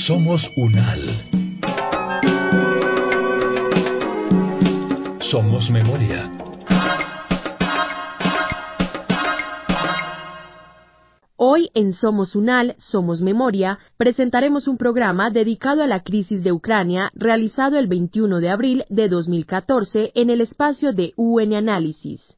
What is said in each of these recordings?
Somos UNAL. Somos memoria. Hoy en Somos UNAL, Somos Memoria, presentaremos un programa dedicado a la crisis de Ucrania, realizado el 21 de abril de 2014 en el espacio de UN Análisis.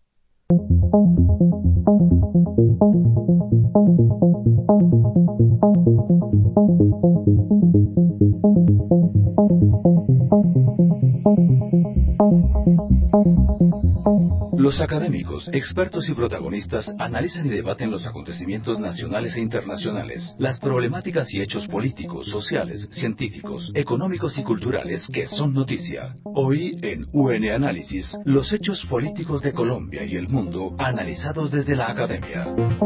Los académicos, expertos y protagonistas analizan y debaten los acontecimientos nacionales e internacionales, las problemáticas y hechos políticos, sociales, científicos, económicos y culturales que son noticia. Hoy en UN Análisis, los hechos políticos de Colombia y el mundo analizados desde la academia.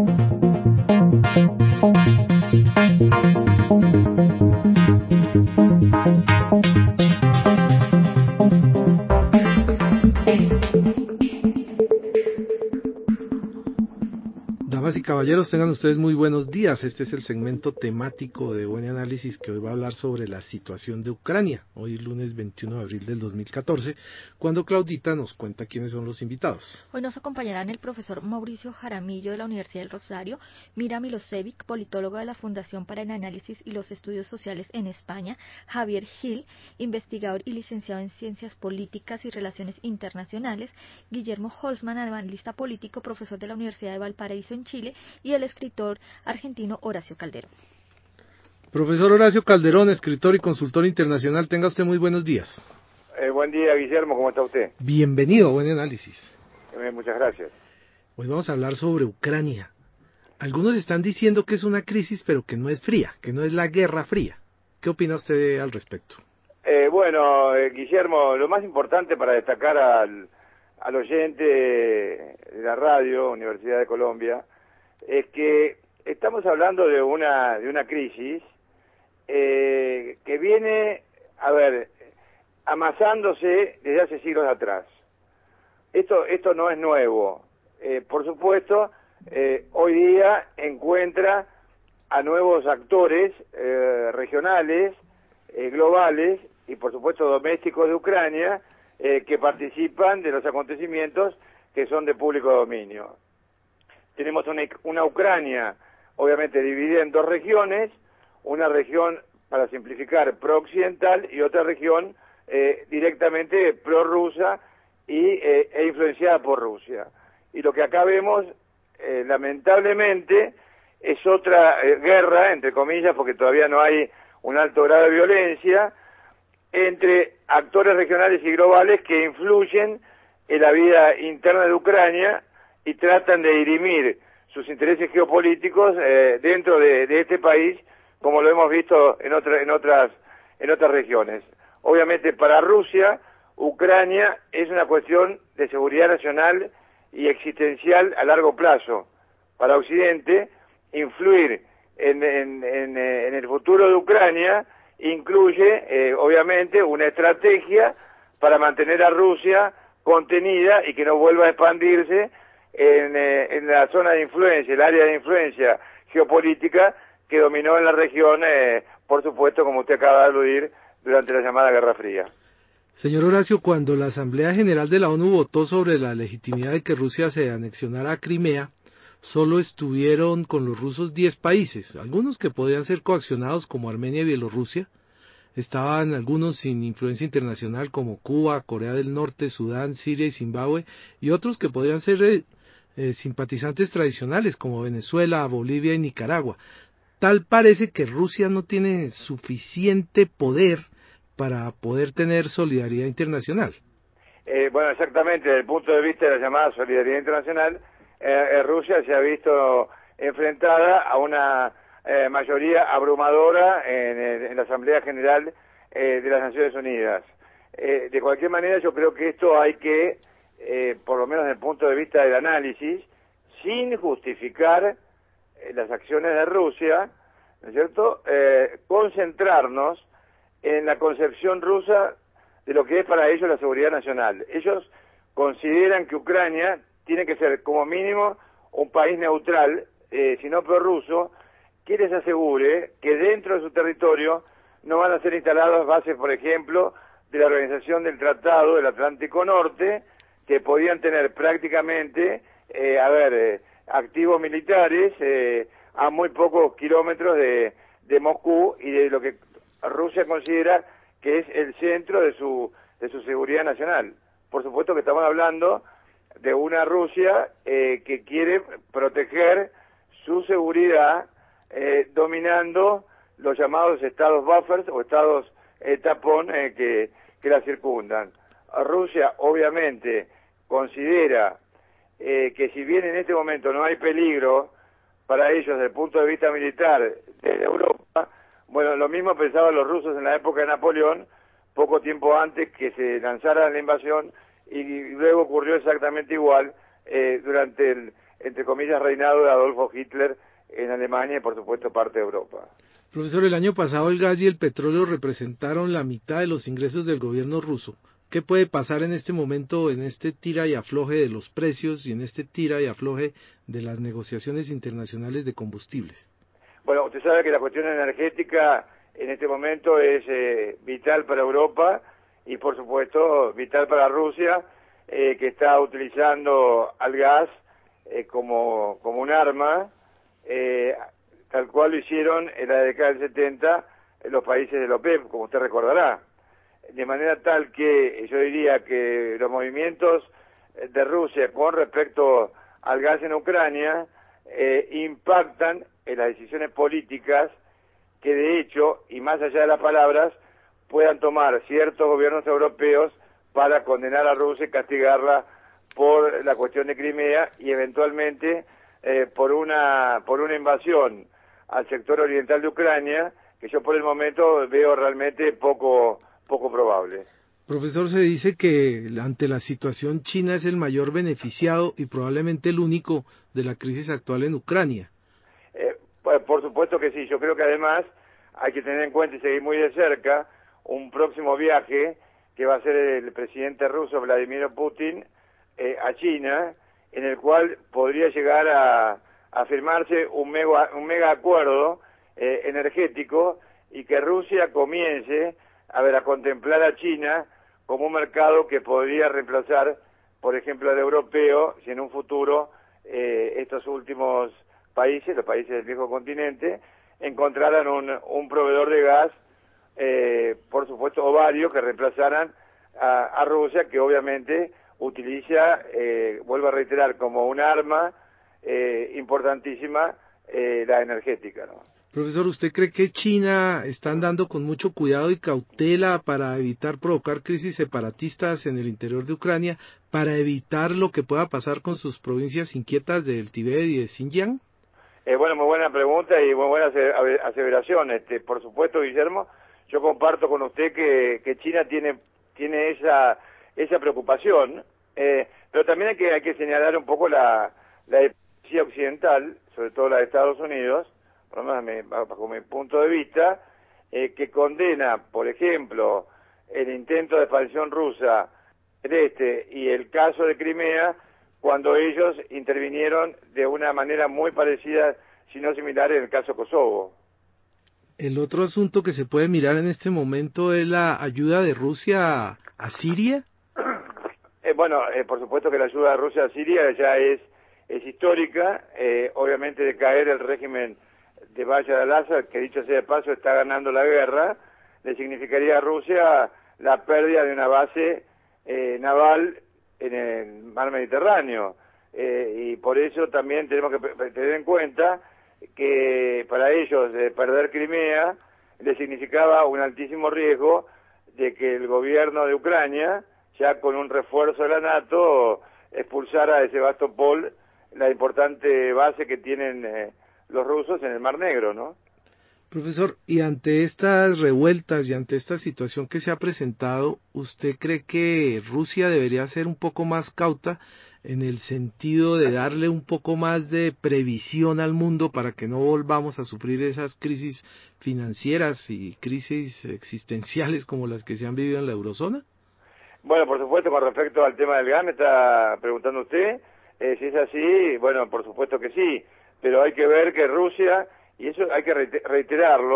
Damas y caballeros, tengan ustedes muy buenos días. Este es el segmento temático de Buen Análisis que hoy va a hablar sobre la situación de Ucrania. Hoy lunes 21 de abril del 2014, cuando Claudita nos cuenta quiénes son los invitados. Hoy nos acompañarán el profesor Mauricio Jaramillo de la Universidad del Rosario, Mira Milosevic, politólogo de la Fundación para el Análisis y los Estudios Sociales en España, Javier Gil, investigador y licenciado en Ciencias Políticas y Relaciones Internacionales, Guillermo Holzman, analista político, profesor de la Universidad de Valparaíso en Chile, y el escritor argentino Horacio Calderón. Profesor Horacio Calderón, escritor y consultor internacional, tenga usted muy buenos días. Buen día, Guillermo, ¿cómo está usted? Bienvenido a Buen Análisis. Muchas gracias. Hoy vamos a hablar sobre Ucrania. Algunos están diciendo que es una crisis, pero que no es fría, que no es la Guerra Fría. ¿Qué opina usted al respecto? Guillermo, lo más importante para destacar al oyente de la radio, Universidad de Colombia, es que estamos hablando de una crisis que viene, amasándose desde hace siglos atrás. Esto no es nuevo. Por supuesto, hoy día encuentra a nuevos actores regionales, globales y por supuesto domésticos de Ucrania que participan de los acontecimientos que son de público dominio. Tenemos una Ucrania obviamente dividida en dos regiones, una región, para simplificar, pro-occidental y otra región directamente prorrusa e influenciada por Rusia. Y lo que acá vemos, lamentablemente, es otra guerra, entre comillas, porque todavía no hay un alto grado de violencia, entre actores regionales y globales que influyen en la vida interna de Ucrania y tratan de dirimir sus intereses geopolíticos dentro de este país, como lo hemos visto en otras regiones. Obviamente para Rusia, Ucrania es una cuestión de seguridad nacional y existencial a largo plazo. Para Occidente, influir en el futuro de Ucrania incluye, obviamente, una estrategia para mantener a Rusia contenida y que no vuelva a expandirse en la zona de influencia, el área de influencia geopolítica que dominó en la región, por supuesto, como usted acaba de aludir, durante la llamada Guerra Fría. Señor Horacio, cuando la Asamblea General de la ONU votó sobre la legitimidad de que Rusia se anexionara a Crimea, solo estuvieron con los rusos 10 países, algunos que podían ser coaccionados como Armenia y Bielorrusia, estaban algunos sin influencia internacional como Cuba, Corea del Norte, Sudán, Siria y Zimbabue, y otros que podrían ser simpatizantes tradicionales como Venezuela, Bolivia y Nicaragua. Tal parece que Rusia no tiene suficiente poder para poder tener solidaridad internacional. Exactamente, desde el punto de vista de la llamada solidaridad internacional, Rusia se ha visto enfrentada a una mayoría abrumadora en la Asamblea General de las Naciones Unidas. De cualquier manera, yo creo que esto hay que, por lo menos desde el punto de vista del análisis, sin justificar las acciones de Rusia, ¿no es cierto?, concentrarnos en la concepción rusa de lo que es para ellos la seguridad nacional. Ellos consideran que Ucrania tiene que ser como mínimo un país neutral, si no prorruso, que les asegure que dentro de su territorio no van a ser instaladas bases, por ejemplo, de la Organización del Tratado del Atlántico Norte, que podían tener prácticamente, activos militares a muy pocos kilómetros de Moscú y de lo que Rusia considera que es el centro de su seguridad nacional. Por supuesto que estamos hablando de una Rusia que quiere proteger su seguridad dominando los llamados estados buffers o estados tapón que la circundan. Rusia obviamente considera que si bien en este momento no hay peligro para ellos desde el punto de vista militar de Europa, bueno, lo mismo pensaban los rusos en la época de Napoleón, poco tiempo antes que se lanzara la invasión, y luego ocurrió exactamente igual durante el, entre comillas, reinado de Adolfo Hitler en Alemania y por supuesto parte de Europa. Profesor, el año pasado el gas y el petróleo representaron la mitad de los ingresos del gobierno ruso. ¿Qué puede pasar en este momento, en este tira y afloje de los precios y en este tira y afloje de las negociaciones internacionales de combustibles? Bueno, usted sabe que la cuestión energética en este momento es vital para Europa y por supuesto vital para Rusia, que está utilizando al gas como un arma, tal cual lo hicieron en la década del 70 en los países de la OPEP, como usted recordará. De manera tal que yo diría que los movimientos de Rusia con respecto al gas en Ucrania impactan en las decisiones políticas que de hecho, y más allá de las palabras, puedan tomar ciertos gobiernos europeos para condenar a Rusia y castigarla por la cuestión de Crimea y eventualmente por una invasión al sector oriental de Ucrania, que yo por el momento veo realmente poco probable. Profesor, se dice que ante la situación China es el mayor beneficiado y probablemente el único de la crisis actual en Ucrania. Pues por supuesto que sí, yo creo que además hay que tener en cuenta y seguir muy de cerca un próximo viaje que va a ser el presidente ruso Vladimir Putin a China, en el cual podría llegar a firmarse un mega acuerdo energético y que Rusia comience a contemplar a China como un mercado que podría reemplazar, por ejemplo, al europeo, si en un futuro estos últimos países, los países del viejo continente, encontraran un proveedor de gas, por supuesto, o varios que reemplazaran a Rusia, que obviamente utiliza, vuelvo a reiterar, como un arma importantísima la energética, ¿no? Profesor, ¿usted cree que China está andando con mucho cuidado y cautela para evitar provocar crisis separatistas en el interior de Ucrania, para evitar lo que pueda pasar con sus provincias inquietas del Tíbet y de Xinjiang? Bueno, muy buena pregunta y muy buena aseveración. Por supuesto, Guillermo, yo comparto con usted que China tiene esa preocupación, pero también hay que señalar un poco la diplomacia occidental, sobre todo la de Estados Unidos, por lo menos bajo mi punto de vista, que condena, por ejemplo, el intento de expansión rusa del este y el caso de Crimea, cuando ellos intervinieron de una manera muy parecida, si no similar, en el caso Kosovo. El otro asunto que se puede mirar en este momento es la ayuda de Rusia a Siria. Por supuesto que la ayuda de Rusia a Siria ya es histórica, obviamente de caer el régimen de Bashar al-Assad, que dicho sea de paso está ganando la guerra, le significaría a Rusia la pérdida de una base naval en el mar Mediterráneo, y por eso también tenemos que tener en cuenta que para ellos perder Crimea le significaba un altísimo riesgo de que el gobierno de Ucrania, ya con un refuerzo de la NATO, expulsara de Sebastopol la importante base que tienen los rusos en el Mar Negro, ¿no? Profesor, y ante estas revueltas y ante esta situación que se ha presentado, ¿usted cree que Rusia debería ser un poco más cauta en el sentido de darle un poco más de previsión al mundo para que no volvamos a sufrir esas crisis financieras y crisis existenciales como las que se han vivido en la eurozona? Bueno, por supuesto, con respecto al tema del gas, me está preguntando usted, si es así, bueno, por supuesto que sí, pero hay que ver que Rusia, y eso hay que reiterarlo,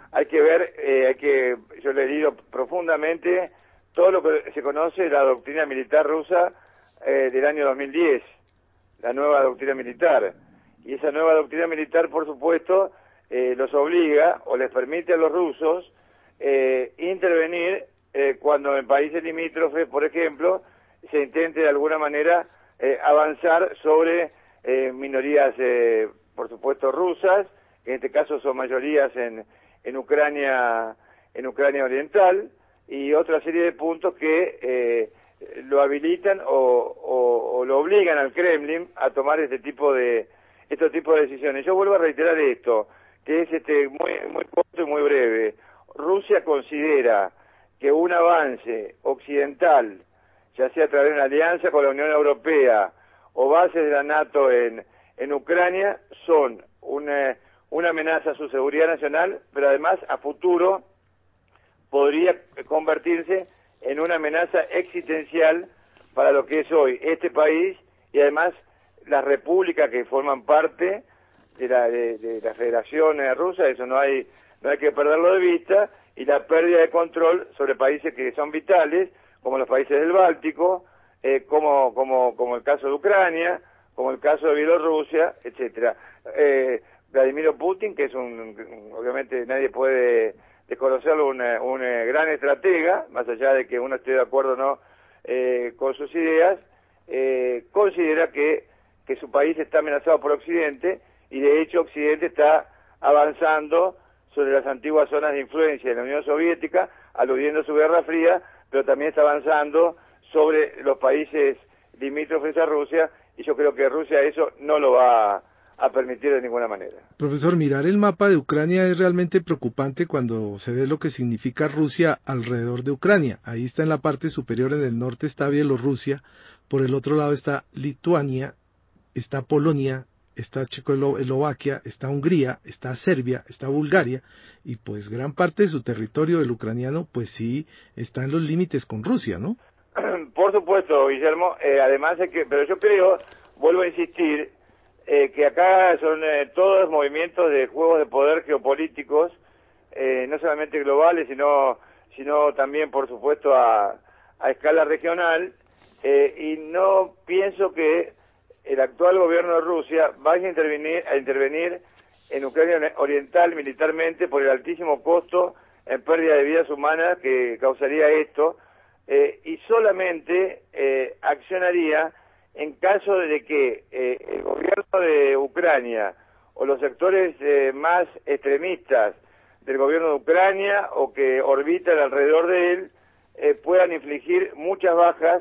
hay que ver, yo le he leído profundamente todo lo que se conoce de la doctrina militar rusa del año 2010, la nueva doctrina militar. Y esa nueva doctrina militar, por supuesto, los obliga o les permite a los rusos intervenir cuando en países limítrofes, por ejemplo, se intente de alguna manera avanzar sobre minorías, por supuesto, rusas, que en este caso son mayorías en Ucrania Oriental, y otra serie de puntos que lo habilitan o lo obligan al Kremlin a tomar estos tipos de decisiones. Yo vuelvo a reiterar esto, que es muy corto y muy breve. Rusia considera que un avance occidental, ya sea a través de una alianza con la Unión Europea o bases de la NATO en Ucrania, son una amenaza a su seguridad nacional, pero además a futuro podría convertirse en una amenaza existencial para lo que es hoy este país y además las repúblicas que forman parte de la Federación Rusa. Eso no hay que perderlo de vista, y la pérdida de control sobre países que son vitales, como los países del Báltico, como el caso de Ucrania, como el caso de Bielorrusia, etcétera. Vladimir Putin, que es obviamente nadie puede desconocerlo, un gran estratega, más allá de que uno esté de acuerdo o no con sus ideas, considera que su país está amenazado por Occidente, y de hecho Occidente está avanzando sobre las antiguas zonas de influencia de la Unión Soviética, aludiendo a su Guerra Fría, pero también está avanzando sobre los países limítrofes a Rusia, y yo creo que Rusia eso no lo va a permitir de ninguna manera. Profesor, mirar el mapa de Ucrania es realmente preocupante cuando se ve lo que significa Rusia alrededor de Ucrania. Ahí está en la parte superior, en el norte está Bielorrusia, por el otro lado está Lituania, está Polonia, está Checoslovaquia, está Hungría, está Serbia, está Bulgaria, y pues gran parte de su territorio, el ucraniano, pues sí está en los límites con Rusia, ¿no? Por supuesto, Guillermo, además es que, pero yo creo, vuelvo a insistir, que acá son todos movimientos de juegos de poder geopolíticos, no solamente globales, sino también, por supuesto, a escala regional, y no pienso que el actual gobierno de Rusia vaya a intervenir en Ucrania Oriental militarmente por el altísimo costo en pérdida de vidas humanas que causaría esto, y solamente accionaría en caso de que el gobierno de Ucrania o los sectores más extremistas del gobierno de Ucrania o que orbitan alrededor de él puedan infligir muchas bajas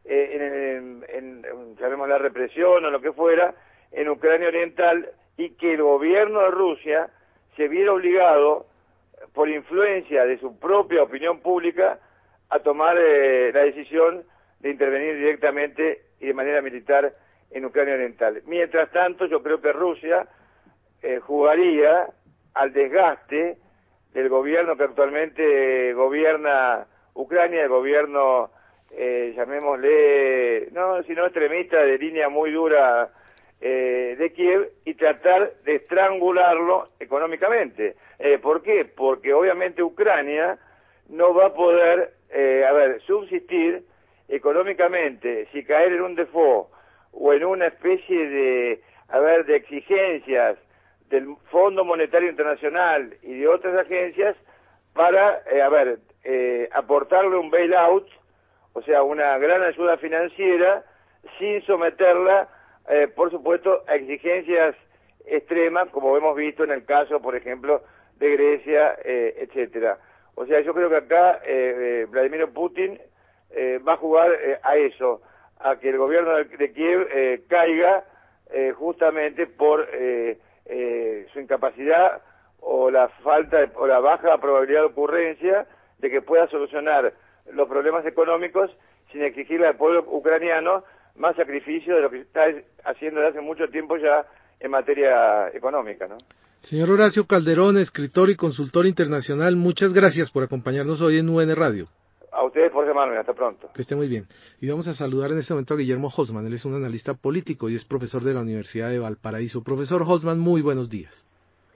sabemos, la represión o lo que fuera en Ucrania Oriental, y que el gobierno de Rusia se viera obligado por influencia de su propia opinión pública a tomar la decisión de intervenir directamente y de manera militar en Ucrania Oriental. Mientras tanto, yo creo que Rusia jugaría al desgaste del gobierno que actualmente gobierna Ucrania, el gobierno, llamémosle, no, sino extremista, de línea muy dura de Kiev, y tratar de estrangularlo económicamente. ¿Por qué? Porque obviamente Ucrania no va a poder, subsistir económicamente si caer en un default o en una especie de exigencias del Fondo Monetario Internacional y de otras agencias para, aportarle un bailout, o sea, una gran ayuda financiera, sin someterla, por supuesto, a exigencias extremas, como hemos visto en el caso, por ejemplo, de Grecia, etcétera. O sea, yo creo que acá Vladimir Putin va a jugar a eso, a que el gobierno de Kiev caiga justamente por su incapacidad o la o la baja probabilidad de ocurrencia de que pueda solucionar los problemas económicos sin exigirle al pueblo ucraniano más sacrificio de lo que está haciendo desde hace mucho tiempo ya en materia económica, ¿no? Señor Horacio Calderón, escritor y consultor internacional, muchas gracias por acompañarnos hoy en UN Radio. A ustedes por llamarme, hasta pronto. Que esté muy bien. Y vamos a saludar en este momento a Guillermo Hosman. Él es un analista político y es profesor de la Universidad de Valparaíso. Profesor Hosman, muy buenos días.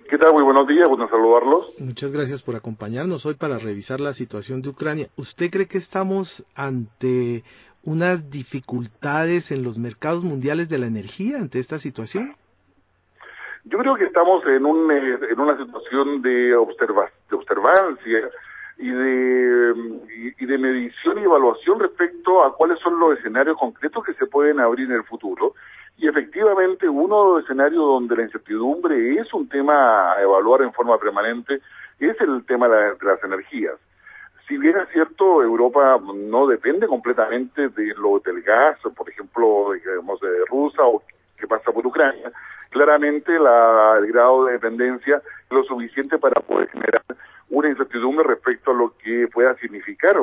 ¿Qué tal? Muy buenos días, bueno saludarlos. Muchas gracias por acompañarnos hoy para revisar la situación de Ucrania. ¿Usted cree que estamos ante unas dificultades en los mercados mundiales de la energía ante esta situación? Yo creo que estamos en una situación de observancia y de medición y evaluación respecto a cuáles son los escenarios concretos que se pueden abrir en el futuro. Y efectivamente uno de los escenarios donde la incertidumbre es un tema a evaluar en forma permanente es el tema de las energías. Si bien es cierto, Europa no depende completamente del gas, por ejemplo, digamos, de Rusia o que pasa por Ucrania, claramente el grado de dependencia es lo suficiente para poder generar una incertidumbre respecto a lo que pueda significar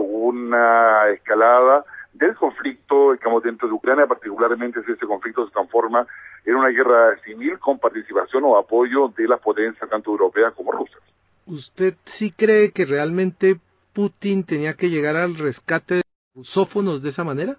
una escalada del conflicto, digamos, dentro de Ucrania, particularmente si ese conflicto se transforma en una guerra civil con participación o apoyo de las potencias tanto europeas como rusas. ¿Usted sí cree que realmente Putin tenía que llegar al rescate de los rusófonos de esa manera?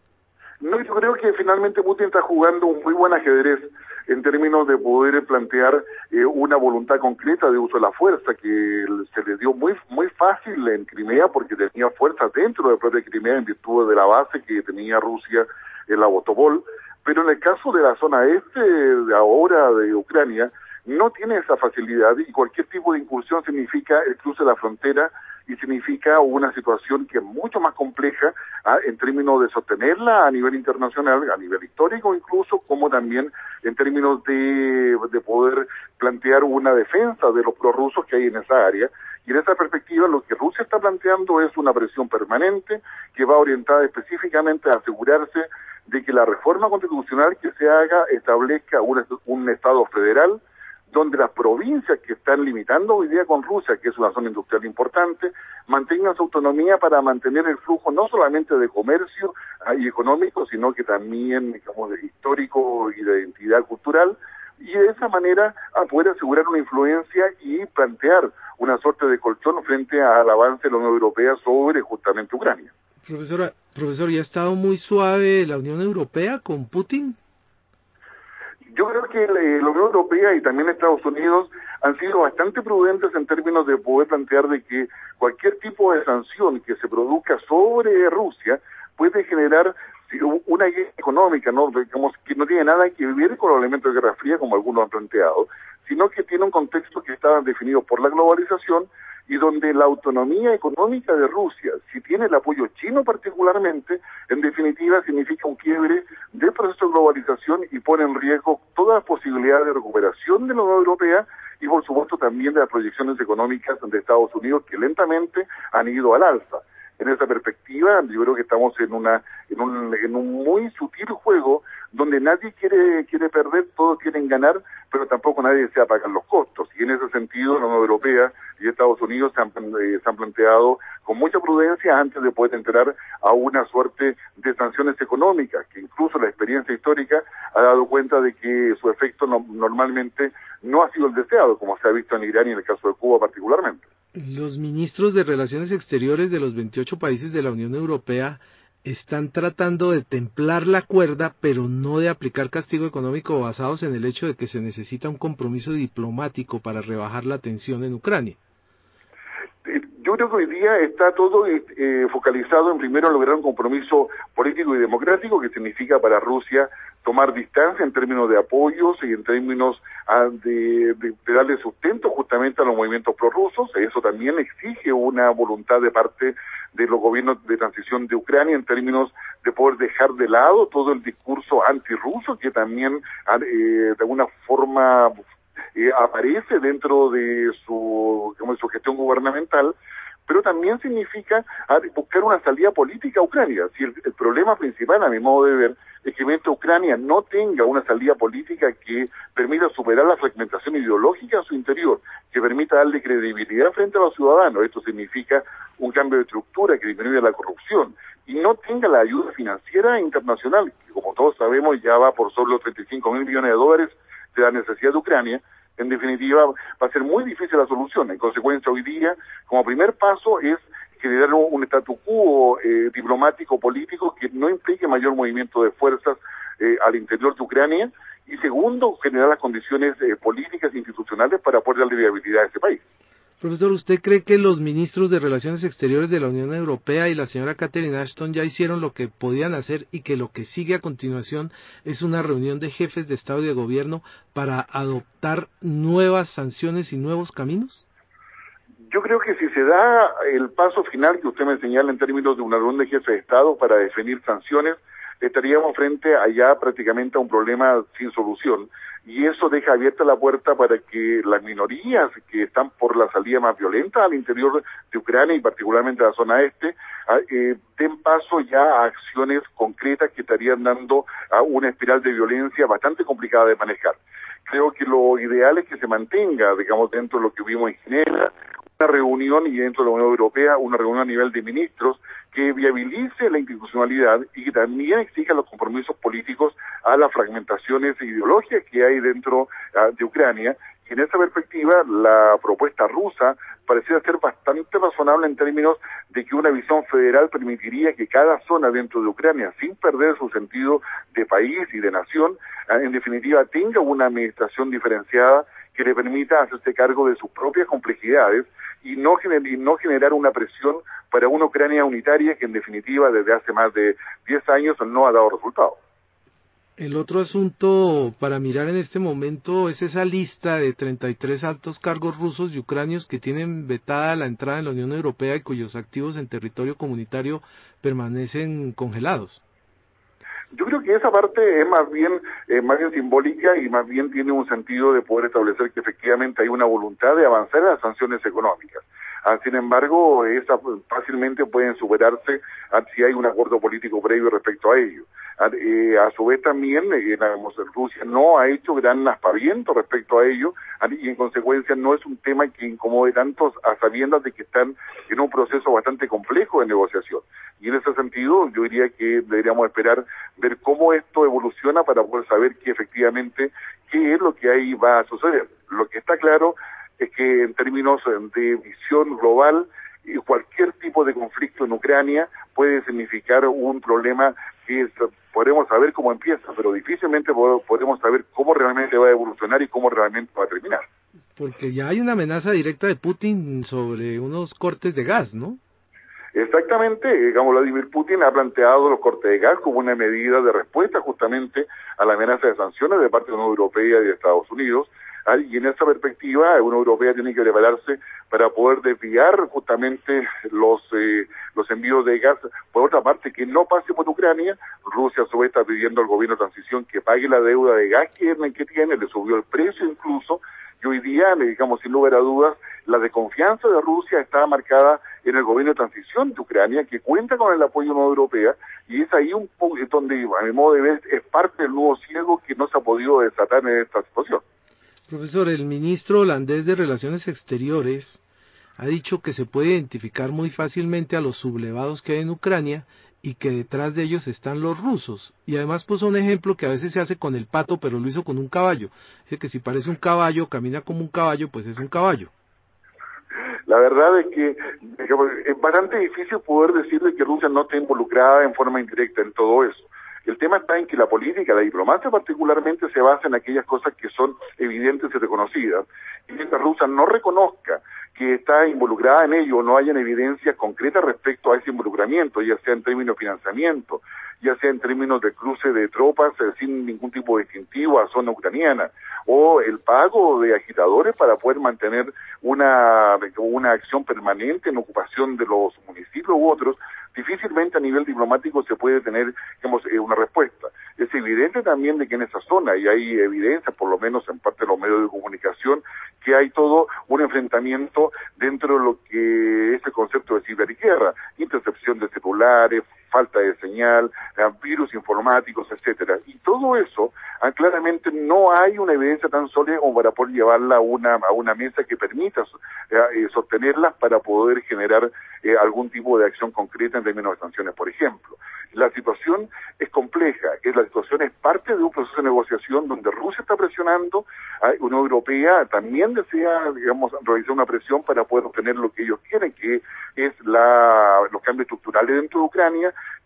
No, yo creo que finalmente Putin está jugando un muy buen ajedrez en términos de poder plantear una voluntad concreta de uso de la fuerza que se le dio muy fácil en Crimea porque tenía fuerza dentro de la propia Crimea en virtud de la base que tenía Rusia en la Botobol, pero en el caso de la zona este de ahora de Ucrania no tiene esa facilidad y cualquier tipo de incursión significa el cruce de la frontera y significa una situación que es mucho más compleja en términos de sostenerla a nivel internacional, a nivel histórico incluso, como también en términos de poder plantear una defensa de los prorrusos que hay en esa área. Y en esa perspectiva lo que Rusia está planteando es una presión permanente que va orientada específicamente a asegurarse de que la reforma constitucional que se haga establezca un Estado federal donde las provincias que están limitando hoy día con Rusia, que es una zona industrial importante, mantengan su autonomía para mantener el flujo no solamente de comercio y económico, sino que también, digamos, de histórico y de identidad cultural, y de esa manera a poder asegurar una influencia y plantear una suerte de colchón frente al avance de la Unión Europea sobre justamente Ucrania. Profesor, ¿ya ha estado muy suave la Unión Europea con Putin? Yo creo que la Unión Europea y también Estados Unidos han sido bastante prudentes en términos de poder plantear de que cualquier tipo de sanción que se produzca sobre Rusia puede generar una guerra económica, ¿no? Digamos, que no tiene nada que ver con los elementos de Guerra Fría, como algunos han planteado, sino que tiene un contexto que está definido por la globalización y donde la autonomía económica de Rusia, si tiene el apoyo chino particularmente, en definitiva significa un quiebre del proceso de globalización y pone en riesgo toda la posibilidad de recuperación de la Unión Europea y por supuesto también de las proyecciones económicas de Estados Unidos que lentamente han ido al alza. En esa perspectiva, yo creo que estamos en un muy sutil juego donde nadie quiere perder, todos quieren ganar, pero tampoco nadie desea pagar los costos. Y en ese sentido, la Unión Europea y Estados Unidos se han planteado con mucha prudencia antes de poder entrar a una suerte de sanciones económicas, que incluso la experiencia histórica ha dado cuenta de que su efecto normalmente no ha sido el deseado, como se ha visto en Irán y en el caso de Cuba particularmente. Los ministros de Relaciones Exteriores de los 28 países de la Unión Europea están tratando de templar la cuerda, pero no de aplicar castigo económico basados en el hecho de que se necesita un compromiso diplomático para rebajar la tensión en Ucrania. Yo creo que hoy día está todo focalizado en primero lograr un compromiso político y democrático que significa para Rusia tomar distancia en términos de apoyos y en términos de darle sustento justamente a los movimientos prorrusos. Eso también exige una voluntad de parte de los gobiernos de transición de Ucrania en términos de poder dejar de lado todo el discurso antirruso que también de alguna forma aparece dentro de su gestión gubernamental, pero también significa buscar una salida política a Ucrania. Si el problema principal, a mi modo de ver, es que mientras Ucrania no tenga una salida política que permita superar la fragmentación ideológica a su interior, que permita darle credibilidad frente a los ciudadanos, esto significa un cambio de estructura que disminuya la corrupción, y no tenga la ayuda financiera internacional, que como todos sabemos ya va por sobre los 35.000 millones de dólares de la necesidad de Ucrania, en definitiva va a ser muy difícil la solución. En consecuencia, hoy día, como primer paso, es generar un statu quo diplomático, político, que no implique mayor movimiento de fuerzas al interior de Ucrania y segundo, generar las condiciones políticas e institucionales para poder darle viabilidad a ese país. Profesor, ¿usted cree que los ministros de Relaciones Exteriores de la Unión Europea y la señora Catherine Ashton ya hicieron lo que podían hacer y que lo que sigue a continuación es una reunión de jefes de Estado y de Gobierno para adoptar nuevas sanciones y nuevos caminos? Yo creo que si se da el paso final que usted me señala en términos de una reunión de jefes de Estado para definir sanciones, estaríamos frente allá prácticamente a un problema sin solución, y eso deja abierta la puerta para que las minorías que están por la salida más violenta al interior de Ucrania y particularmente a la zona este, den paso ya a acciones concretas que estarían dando a una espiral de violencia bastante complicada de manejar. Creo que lo ideal es que se mantenga, digamos, dentro de lo que vimos en Ginebra, una reunión, y dentro de la Unión Europea, una reunión a nivel de ministros que viabilice la institucionalidad y que también exija los compromisos políticos a las fragmentaciones ideológicas que hay dentro de Ucrania. Y en esa perspectiva, la propuesta rusa parecía ser bastante razonable en términos de que una visión federal permitiría que cada zona dentro de Ucrania, sin perder su sentido de país y de nación, en definitiva tenga una administración diferenciada que le permita hacerse cargo de sus propias complejidades y no generar una presión para una Ucrania unitaria que en definitiva desde hace más de 10 años no ha dado resultados. El otro asunto para mirar en este momento es esa lista de 33 altos cargos rusos y ucranios que tienen vetada la entrada en la Unión Europea y cuyos activos en territorio comunitario permanecen congelados. Yo creo que esa parte es más bien simbólica y más bien tiene un sentido de poder establecer que efectivamente hay una voluntad de avanzar en las sanciones económicas. Sin embargo, esas fácilmente pueden superarse si hay un acuerdo político previo respecto a ello. A su vez también, Rusia no ha hecho gran aspaviento respecto a ello y en consecuencia no es un tema que incomode tanto a sabiendas de que están en un proceso bastante complejo de negociación. Y en ese sentido yo diría que deberíamos esperar ver cómo esto evoluciona para poder saber que efectivamente qué es lo que ahí va a suceder. Lo que está claro es que en términos de visión global, cualquier tipo de conflicto en Ucrania puede significar un problema que podremos saber cómo empieza, pero difícilmente podremos saber cómo realmente va a evolucionar y cómo realmente va a terminar. Porque ya hay una amenaza directa de Putin sobre unos cortes de gas, ¿no? Exactamente, digamos, Vladimir Putin ha planteado los cortes de gas como una medida de respuesta justamente a la amenaza de sanciones de parte de la Unión Europea y de Estados Unidos, y en esa perspectiva la Unión Europea tiene que prepararse para poder desviar justamente los envíos de gas, por otra parte, que no pase por Ucrania. Rusia a su vez está pidiendo al gobierno de transición que pague la deuda de gas que tiene, le subió el precio incluso, y hoy día, digamos, sin lugar a dudas, la desconfianza de Rusia está marcada en el gobierno de transición de Ucrania, que cuenta con el apoyo de la Unión Europea, y es ahí un poco donde, a mi modo de ver, es parte del nudo ciego que no se ha podido desatar en esta situación. Profesor, el ministro holandés de Relaciones Exteriores ha dicho que se puede identificar muy fácilmente a los sublevados que hay en Ucrania y que detrás de ellos están los rusos. Y además puso un ejemplo que a veces se hace con el pato, pero lo hizo con un caballo. Dice que si parece un caballo, camina como un caballo, pues es un caballo. La verdad es que es bastante difícil poder decirle que Rusia no está involucrada en forma indirecta en todo eso. El tema está en que la política, la diplomacia particularmente, se basa en aquellas cosas que son evidentes y reconocidas. Y mientras Rusia no reconozca que está involucrada en ello, no hayan evidencias concretas respecto a ese involucramiento, ya sea en términos de financiamiento, ya sea en términos de cruce de tropas sin ningún tipo de distintivo a zona ucraniana, o el pago de agitadores para poder mantener una acción permanente en ocupación de los municipios u otros, difícilmente a nivel diplomático se puede tener, digamos, una respuesta. Es evidente también de que en esa zona, y hay evidencia, por lo menos en parte de los medios de comunicación, que hay todo un enfrentamiento dentro de lo que es el concepto de ciberguerra, intercepción de celulares, falta de señal, virus informáticos, etcétera. Y todo eso, claramente no hay una evidencia tan sólida como para poder llevarla a una mesa que permita sostenerlas para poder generar algún tipo de acción concreta en términos de sanciones, por ejemplo. La situación es compleja, la situación es parte de un proceso de negociación donde Rusia está presionando, la Unión Europea también desea, digamos, realizar una presión para poder obtener lo que ellos quieren, que es los cambios estructurales dentro de Ucrania,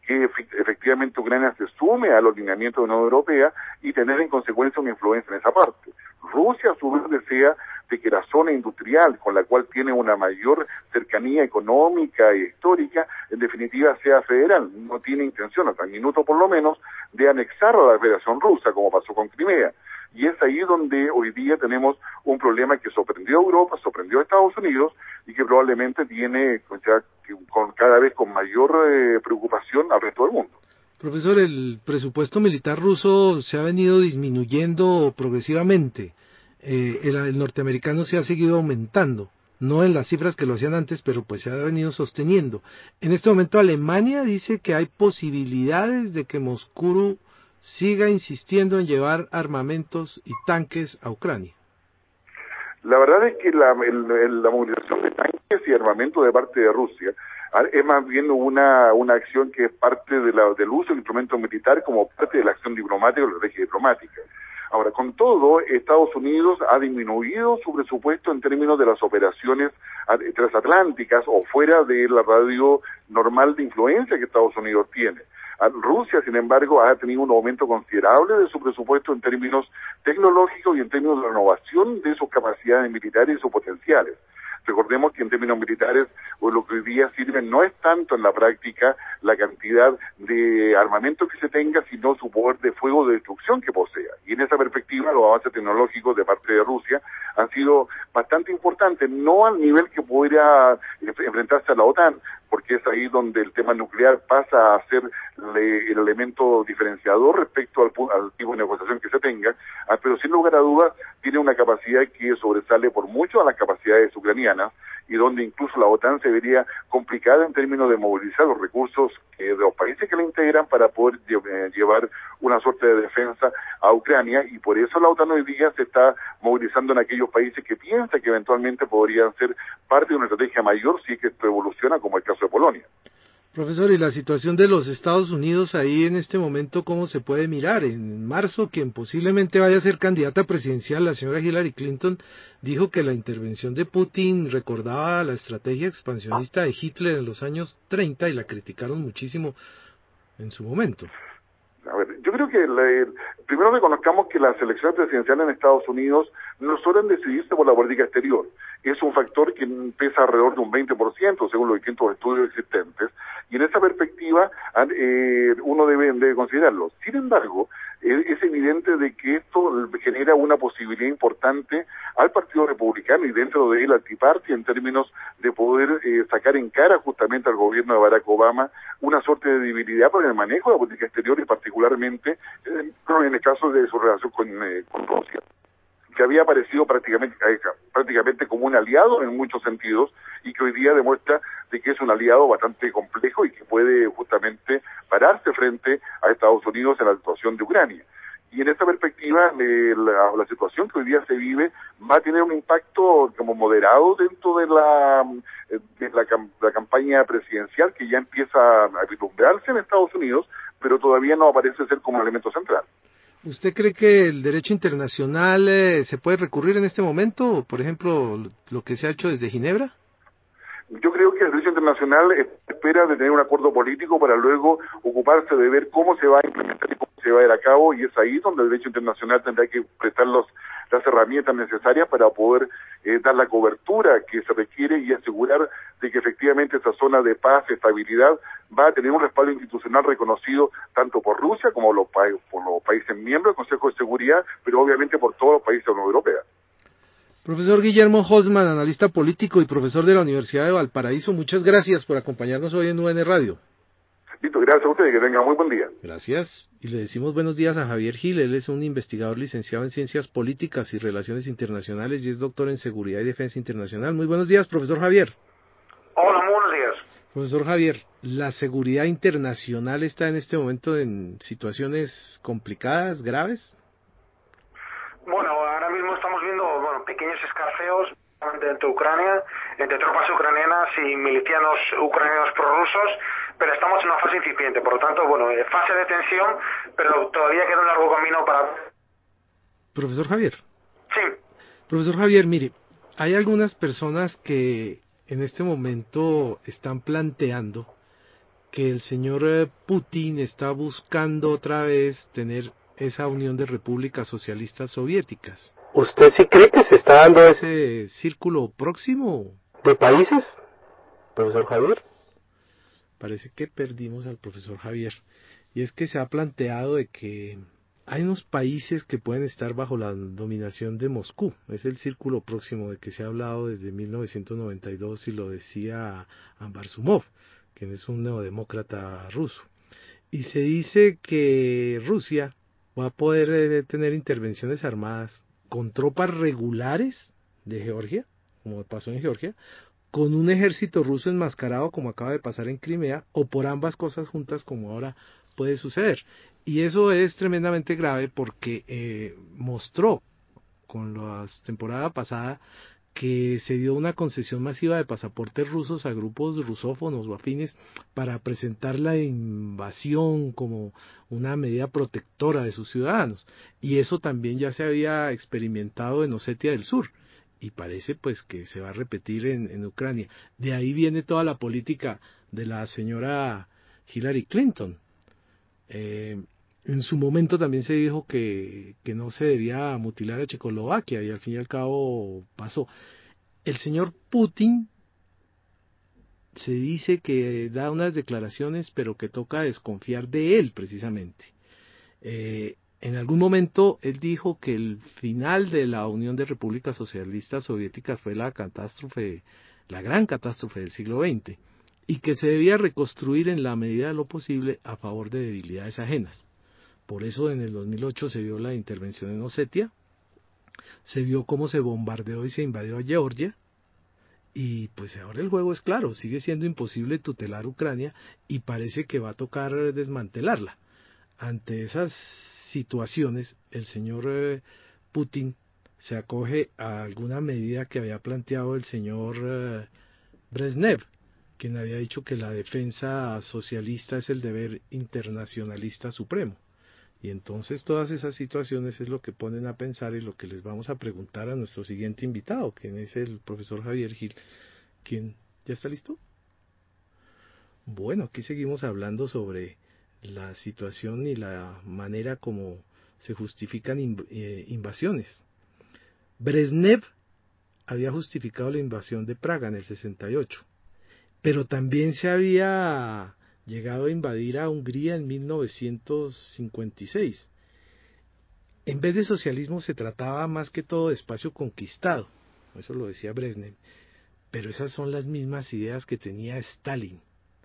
que efectivamente Ucrania se sume a los lineamientos de la Unión Europea y tener en consecuencia una influencia en esa parte. Rusia a su vez desea de que la zona industrial con la cual tiene una mayor cercanía económica e histórica, en definitiva sea federal. No tiene intención, hasta el minuto por lo menos, de anexar a la Federación Rusa, como pasó con Crimea. Y es ahí donde hoy día tenemos un problema que sorprendió a Europa, sorprendió a Estados Unidos y que probablemente tiene cada vez con mayor preocupación al resto del mundo. Profesor, el presupuesto militar ruso se ha venido disminuyendo progresivamente. El norteamericano se ha seguido aumentando, no en las cifras que lo hacían antes, pero pues se ha venido sosteniendo. En este momento Alemania dice que hay posibilidades de que Moscú siga insistiendo en llevar armamentos y tanques a Ucrania. La verdad es que la movilización de tanques y armamento de parte de Rusia es más bien una acción que es parte del uso del instrumento militar como parte de la acción diplomática o la estrategia diplomática. Ahora, con todo, Estados Unidos ha disminuido su presupuesto en términos de las operaciones transatlánticas o fuera de la radio normal de influencia que Estados Unidos tiene. Rusia, sin embargo, ha tenido un aumento considerable de su presupuesto en términos tecnológicos y en términos de renovación de sus capacidades militares y sus potenciales. Recordemos que en términos militares lo que hoy día sirve no es tanto en la práctica la cantidad de armamento que se tenga, sino su poder de fuego de destrucción que posea. Y en esa perspectiva los avances tecnológicos de parte de Rusia han sido bastante importantes, no al nivel que podría enfrentarse a la OTAN, porque es ahí donde el tema nuclear pasa a ser el elemento diferenciador respecto al tipo de negociación que se tenga, pero sin lugar a dudas tiene una capacidad que sobresale por mucho a las capacidades ucranianas y donde incluso la OTAN se vería complicada en términos de movilizar los recursos de los países que la integran para poder llevar una suerte de defensa a Ucrania, y por eso la OTAN hoy día se está movilizando en aquellos países que piensa que eventualmente podrían ser parte de una estrategia mayor si es que esto evoluciona, como el caso de Polonia. Profesor, ¿y la situación de los Estados Unidos ahí en este momento cómo se puede mirar? En marzo, quien posiblemente vaya a ser candidata presidencial, la señora Hillary Clinton, dijo que la intervención de Putin recordaba la estrategia expansionista de Hitler en los años 30 y la criticaron muchísimo en su momento. A ver, yo creo que primero reconozcamos que las elecciones presidenciales en Estados Unidos no suelen decidirse por la política exterior. Es un factor que pesa alrededor de un 20% según los distintos estudios existentes, y en esa perspectiva uno debe considerarlo. Sin embargo, es evidente de que esto genera una posibilidad importante al Partido Republicano y dentro de él al Tea Party en términos de poder sacar en cara justamente al gobierno de Barack Obama una suerte de debilidad por el manejo de la política exterior y particularmente en el caso de su relación con Rusia, que había aparecido prácticamente como un aliado en muchos sentidos y que hoy día demuestra de que es un aliado bastante complejo y que puede justamente pararse frente a Estados Unidos en la situación de Ucrania. Y en esta perspectiva, la situación que hoy día se vive va a tener un impacto como moderado dentro de la campaña presidencial que ya empieza a vislumbrarse en Estados Unidos, pero todavía no aparece ser como un elemento central. ¿Usted cree que el derecho internacional se puede recurrir en este momento? Por ejemplo, lo que se ha hecho desde Ginebra. Yo creo que el derecho internacional espera de tener un acuerdo político para luego ocuparse de ver cómo se va a implementar y cómo se va a ir a cabo, y es ahí donde el derecho internacional tendrá que prestar las herramientas necesarias para poder dar la cobertura que se requiere y asegurar de que efectivamente esa zona de paz y estabilidad va a tener un respaldo institucional reconocido tanto por Rusia como por los países miembros del Consejo de Seguridad, pero obviamente por todos los países de la Unión Europea. Profesor Guillermo Hosman, analista político y profesor de la Universidad de Valparaíso, muchas gracias por acompañarnos hoy en UN Radio. Listo, gracias a ustedes, que tengan muy buen día. Gracias, y le decimos buenos días a Javier Gil. Él es un investigador licenciado en Ciencias Políticas y Relaciones Internacionales y es doctor en Seguridad y Defensa Internacional. Muy buenos días, profesor Javier. Hola, muy buenos días. Profesor Javier, ¿la seguridad internacional está en este momento en situaciones complicadas, graves? Bueno, ahora mismo estamos viendo pequeños escarceos entre Ucrania, entre tropas ucranianas y milicianos ucranianos prorrusos, pero estamos en una fase incipiente, por lo tanto, fase de tensión, pero todavía queda un largo camino para... Profesor Javier. Sí. Profesor Javier, mire, hay algunas personas que en este momento están planteando que el señor Putin está buscando otra vez tener esa unión de repúblicas socialistas soviéticas. ¿Usted sí cree que se está dando ¿Ese círculo próximo de países, profesor Javier? Parece que perdimos al profesor Javier. Y es que se ha planteado de que hay unos países que pueden estar bajo la dominación de Moscú. Es el círculo próximo de que se ha hablado desde 1992 y lo decía Ambarsumov, quien es un neodemócrata ruso. Y se dice que Rusia va a poder tener intervenciones armadas con tropas regulares de Georgia, como pasó en Georgia, con un ejército ruso enmascarado como acaba de pasar en Crimea, o por ambas cosas juntas como ahora puede suceder. Y eso es tremendamente grave porque mostró con la temporada pasada que se dio una concesión masiva de pasaportes rusos a grupos rusófonos o afines para presentar la invasión como una medida protectora de sus ciudadanos. Y eso también ya se había experimentado en Osetia del Sur. Y parece pues que se va a repetir en Ucrania. De ahí viene toda la política de la señora Hillary Clinton. En su momento también se dijo que no se debía mutilar a Checoslovaquia y al fin y al cabo pasó. El señor Putin se dice que da unas declaraciones pero que toca desconfiar de él precisamente. En algún momento él dijo que el final de la Unión de Repúblicas Socialistas Soviéticas fue la catástrofe, la gran catástrofe del siglo XX, y que se debía reconstruir en la medida de lo posible a favor de debilidades ajenas. Por eso en el 2008 se vio la intervención en Osetia, se vio cómo se bombardeó y se invadió a Georgia, y pues ahora el juego es claro, sigue siendo imposible tutelar Ucrania y parece que va a tocar desmantelarla. Ante esas situaciones, el señor Putin se acoge a alguna medida que había planteado el señor Brezhnev, quien había dicho que la defensa socialista es el deber internacionalista supremo. Y entonces todas esas situaciones es lo que ponen a pensar y lo que les vamos a preguntar a nuestro siguiente invitado, quien es el profesor Javier Gil, quien ya está listo. Bueno, aquí seguimos hablando sobre la situación y la manera como se justifican invasiones. Brezhnev había justificado la invasión de Praga en el 68, pero también se había llegado a invadir a Hungría en 1956. En vez de socialismo se trataba más que todo de espacio conquistado, eso lo decía Brezhnev, pero esas son las mismas ideas que tenía Stalin.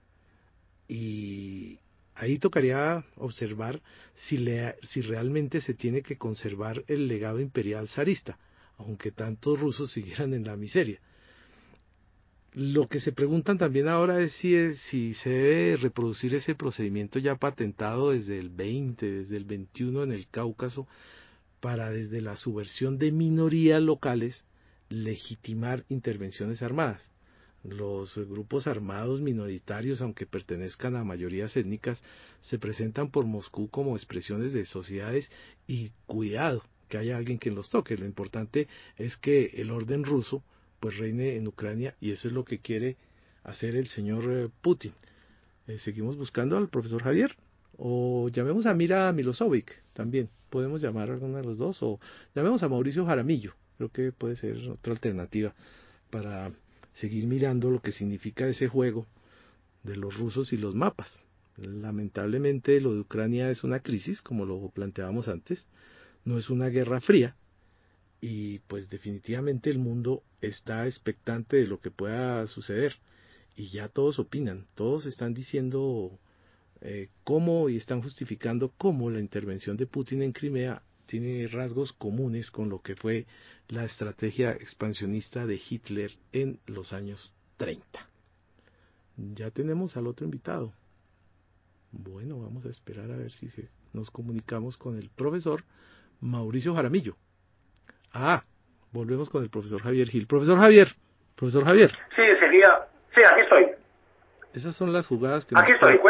Y ahí tocaría observar si realmente se tiene que conservar el legado imperial zarista, aunque tantos rusos siguieran en la miseria. Lo que se preguntan también ahora es si se debe reproducir ese procedimiento ya patentado desde el 20, desde el 21 en el Cáucaso, para desde la subversión de minorías locales legitimar intervenciones armadas. Los grupos armados minoritarios, aunque pertenezcan a mayorías étnicas, se presentan por Moscú como expresiones de sociedades y cuidado que haya alguien que los toque. Lo importante es que el orden ruso pues reine en Ucrania y eso es lo que quiere hacer el señor Putin. Seguimos buscando al profesor Javier o llamemos a Mira Milosevic también. Podemos llamar a alguno de los dos o llamemos a Mauricio Jaramillo. Creo que puede ser otra alternativa para seguir mirando lo que significa ese juego de los rusos y los mapas. Lamentablemente lo de Ucrania es una crisis, como lo planteábamos antes, no es una guerra fría, y pues definitivamente el mundo está expectante de lo que pueda suceder, y ya todos opinan, todos están diciendo cómo y están justificando cómo la intervención de Putin en Crimea tiene rasgos comunes con lo que fue la estrategia expansionista de Hitler en los años 30. Ya tenemos al otro invitado. Bueno, vamos a esperar a ver si nos comunicamos con el profesor Mauricio Jaramillo. Volvemos con el profesor Javier Gil. Profesor Javier. Sí, seguía. Sí, aquí estoy. Esas son las jugadas que aquí estoy, cuenta.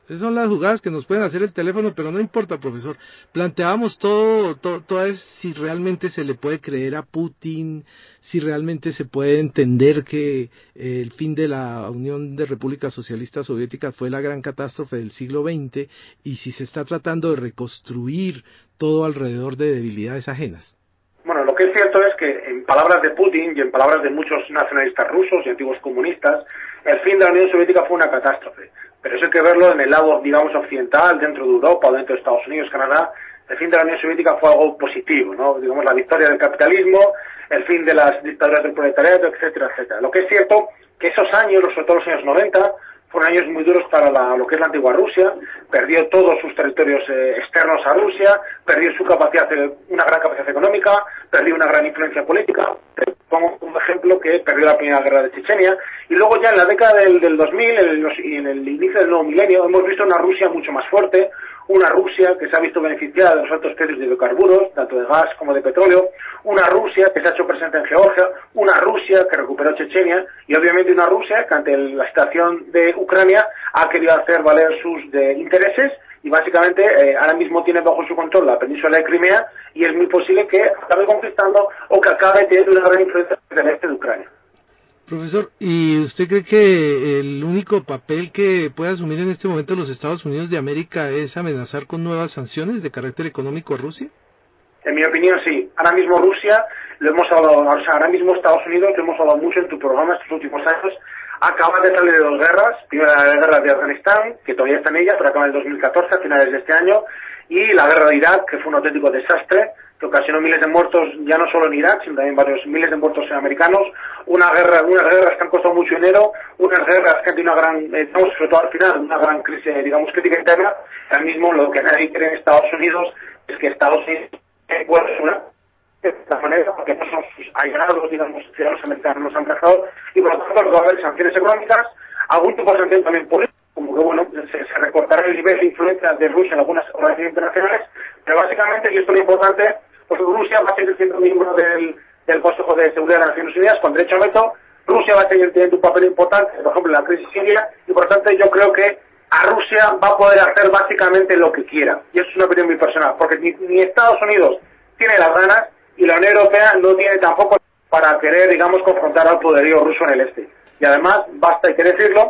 Esas son las jugadas que nos pueden hacer el teléfono, pero no importa, profesor. Planteábamos todo es si realmente se le puede creer a Putin, si realmente se puede entender que el fin de la Unión de Repúblicas Socialistas Soviéticas fue la gran catástrofe del siglo XX y si se está tratando de reconstruir todo alrededor de debilidades ajenas. Bueno, lo que es cierto es que en palabras de Putin y en palabras de muchos nacionalistas rusos y antiguos comunistas, el fin de la Unión Soviética fue una catástrofe. Pero eso hay que verlo en el lado, digamos, occidental, dentro de Europa o dentro de Estados Unidos, Canadá. El fin de la Unión Soviética fue algo positivo, ¿no? Digamos, la victoria del capitalismo, el fin de las dictaduras del proletariado, etcétera, etcétera. Lo que es cierto que esos años, sobre todo los años 90, fueron años muy duros para lo que es la antigua Rusia. Perdió todos sus territorios externos a Rusia, perdió su capacidad, una gran capacidad económica, perdió una gran influencia política. Pongo un ejemplo que perdió la primera guerra de Chechenia. Y luego ya en la década del 2000 y en el inicio del nuevo milenio hemos visto una Rusia mucho más fuerte, una Rusia que se ha visto beneficiada de los altos precios de hidrocarburos, tanto de gas como de petróleo, una Rusia que se ha hecho presente en Georgia, una Rusia que recuperó Chechenia y obviamente una Rusia que ante la situación de Ucrania ha querido hacer valer sus intereses y básicamente ahora mismo tiene bajo su control la península de Crimea y es muy posible que acabe conquistando o que acabe teniendo una gran influencia en el este de Ucrania. Profesor, ¿y usted cree que el único papel que puede asumir en este momento los Estados Unidos de América es amenazar con nuevas sanciones de carácter económico a Rusia? En mi opinión, sí. Ahora mismo Rusia, lo hemos hablado, o sea, ahora mismo Estados Unidos, lo hemos hablado mucho en tu programa estos últimos años, acaba de salir de dos guerras. Primero la guerra de Afganistán, que todavía está en ella, pero acaba en el 2014, a finales de este año, y la guerra de Irak, que fue un auténtico desastre, que ocasionó miles de muertos, ya no solo en Irak, sino también varios miles de muertos americanos, unas guerras que han costado mucho dinero, unas guerras que han tenido una gran, sobre todo al final, una gran crisis, digamos, crítica interna. Ahora mismo lo que nadie quiere en Estados Unidos es que Estados Unidos puede una de esta manera, porque no son sus allegados, digamos, ciudadanos americanos nos han cazado, y por lo tanto lo que va a haber sanciones económicas, algún tipo de sanción también política, como que bueno, se recortará el nivel de influencia de Rusia en algunas organizaciones internacionales, pero básicamente, y esto es lo importante, pues Rusia va a seguir siendo miembro del Consejo de Seguridad de las Naciones Unidas con derecho a veto. Rusia va a seguir teniendo un papel importante, por ejemplo, en la crisis siria, y por lo tanto yo creo que a Rusia va a poder hacer básicamente lo que quiera. Y eso es una opinión muy personal, porque ni Estados Unidos tiene las ganas y la Unión Europea no tiene tampoco para querer, digamos, confrontar al poderío ruso en el este. Y además, basta, hay que decirlo,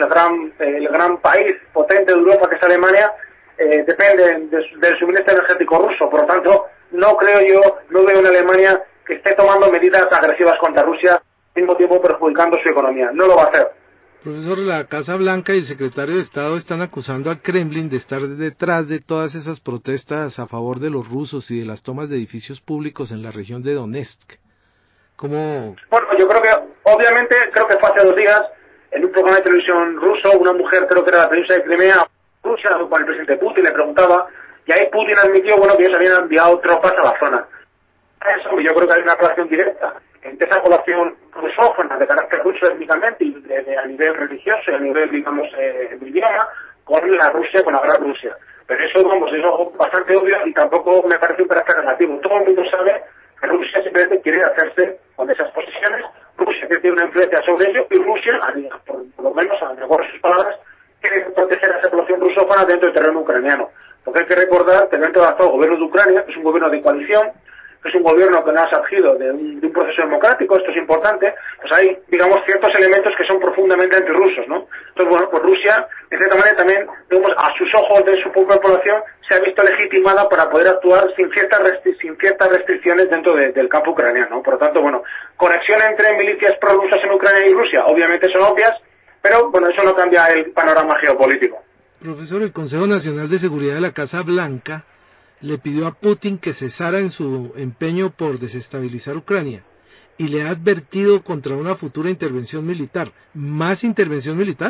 el gran país potente de Europa, que es Alemania, depende del suministro energético ruso. Por lo tanto, no veo una Alemania que esté tomando medidas agresivas contra Rusia, al mismo tiempo perjudicando su economía. No lo va a hacer. Profesor, la Casa Blanca y el secretario de Estado están acusando al Kremlin de estar detrás de todas esas protestas a favor de los rusos y de las tomas de edificios públicos en la región de Donetsk. ¿Cómo? Bueno, yo creo que, obviamente, fue hace 2 días, en un programa de televisión ruso, una mujer, creo que era la península de Crimea, Rusia, con el presidente Putin, le preguntaba, y ahí Putin admitió, que ellos habían enviado tropas a la zona. Eso, yo creo que hay una relación directa entre esa población rusófona de carácter ruso étnicamente y a nivel religioso y a nivel, digamos, de idioma, con la gran Rusia. Pero eso, es algo bastante obvio y tampoco me parece un carácter negativo. Todo el mundo sabe que Rusia simplemente quiere hacerse con esas posiciones, Rusia tiene una influencia sobre ello y Rusia, por lo menos a mejor sus palabras, quiere proteger a esa población rusófona dentro del terreno ucraniano. Porque hay que recordar que dentro del gobierno de Ucrania, que es un gobierno de coalición, que es un gobierno que no ha surgido de un proceso democrático, esto es importante, pues hay, digamos, ciertos elementos que son profundamente antirrusos, ¿no? Entonces, bueno, pues Rusia, de cierta manera también, digamos, a sus ojos de su propia población, se ha visto legitimada para poder actuar sin ciertas restricciones dentro del campo ucraniano, ¿no? Por lo tanto, bueno, conexión entre milicias prorrusas en Ucrania y Rusia, obviamente son obvias, pero, bueno, eso no cambia el panorama geopolítico. Profesor, el Consejo Nacional de Seguridad de la Casa Blanca le pidió a Putin que cesara en su empeño por desestabilizar Ucrania y le ha advertido contra una futura intervención militar. ¿Más intervención militar?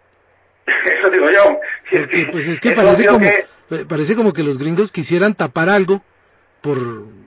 Eso digo yo. Porque, pues es que parece como que los gringos quisieran tapar algo por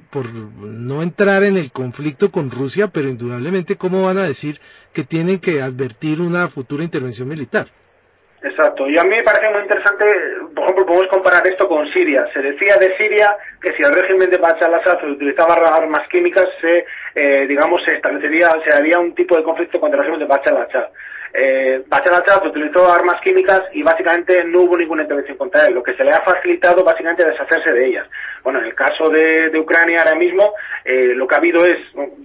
no entrar en el conflicto con Rusia, pero indudablemente, ¿cómo van a decir que tienen que advertir una futura intervención militar? Exacto, y a mí me parece muy interesante, por ejemplo, podemos comparar esto con Siria. Se decía de Siria que si el régimen de Bashar al-Assad utilizaba armas químicas, se haría un tipo de conflicto contra el régimen de Bashar al-Assad. Bashar al-Assad utilizó armas químicas y básicamente no hubo ninguna intervención contra él, lo que se le ha facilitado básicamente deshacerse de ellas. Bueno, en el caso de Ucrania ahora mismo, lo que ha habido es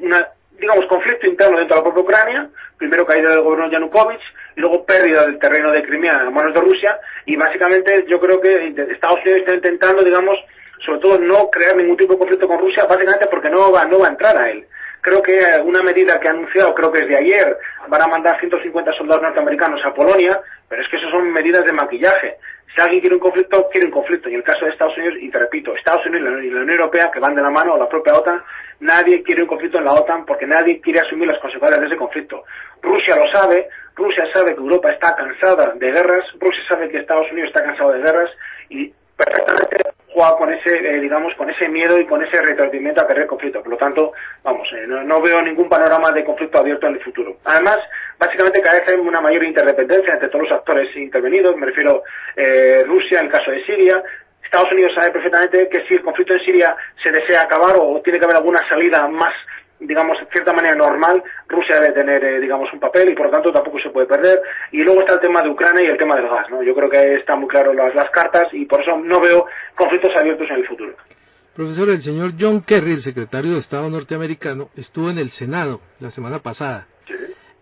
conflicto interno dentro de la propia Ucrania, primero caída del gobierno de Yanukovych y luego pérdida del terreno de Crimea a manos de Rusia, y básicamente yo creo que Estados Unidos está intentando, sobre todo no crear ningún tipo de conflicto con Rusia, básicamente porque no va a entrar a él. Creo que una medida que ha anunciado, creo que es de ayer, van a mandar 150 soldados norteamericanos a Polonia, pero es que eso son medidas de maquillaje. Si alguien quiere un conflicto, quiere un conflicto. Y en el caso de Estados Unidos, y te repito, Estados Unidos y la Unión Europea, que van de la mano, o la propia OTAN, nadie quiere un conflicto en la OTAN porque nadie quiere asumir las consecuencias de ese conflicto. Rusia lo sabe, Rusia sabe que Europa está cansada de guerras, Rusia sabe que Estados Unidos está cansado de guerras, y perfectamente juega con ese miedo y con ese retorcimiento a querer conflicto. Por lo tanto, no veo ningún panorama de conflicto abierto en el futuro. Además, básicamente cada vez hay una mayor interdependencia entre todos los actores intervenidos, me refiero Rusia en el caso de Siria. Estados Unidos sabe perfectamente que si el conflicto en Siria se desea acabar o tiene que haber alguna salida más, de cierta manera normal, Rusia debe tener, un papel y por lo tanto tampoco se puede perder. Y luego está el tema de Ucrania y el tema del gas, ¿no? Yo creo que están muy claras las cartas y por eso no veo conflictos abiertos en el futuro. Profesor, el señor John Kerry, el secretario de Estado norteamericano, estuvo en el Senado la semana pasada. Sí.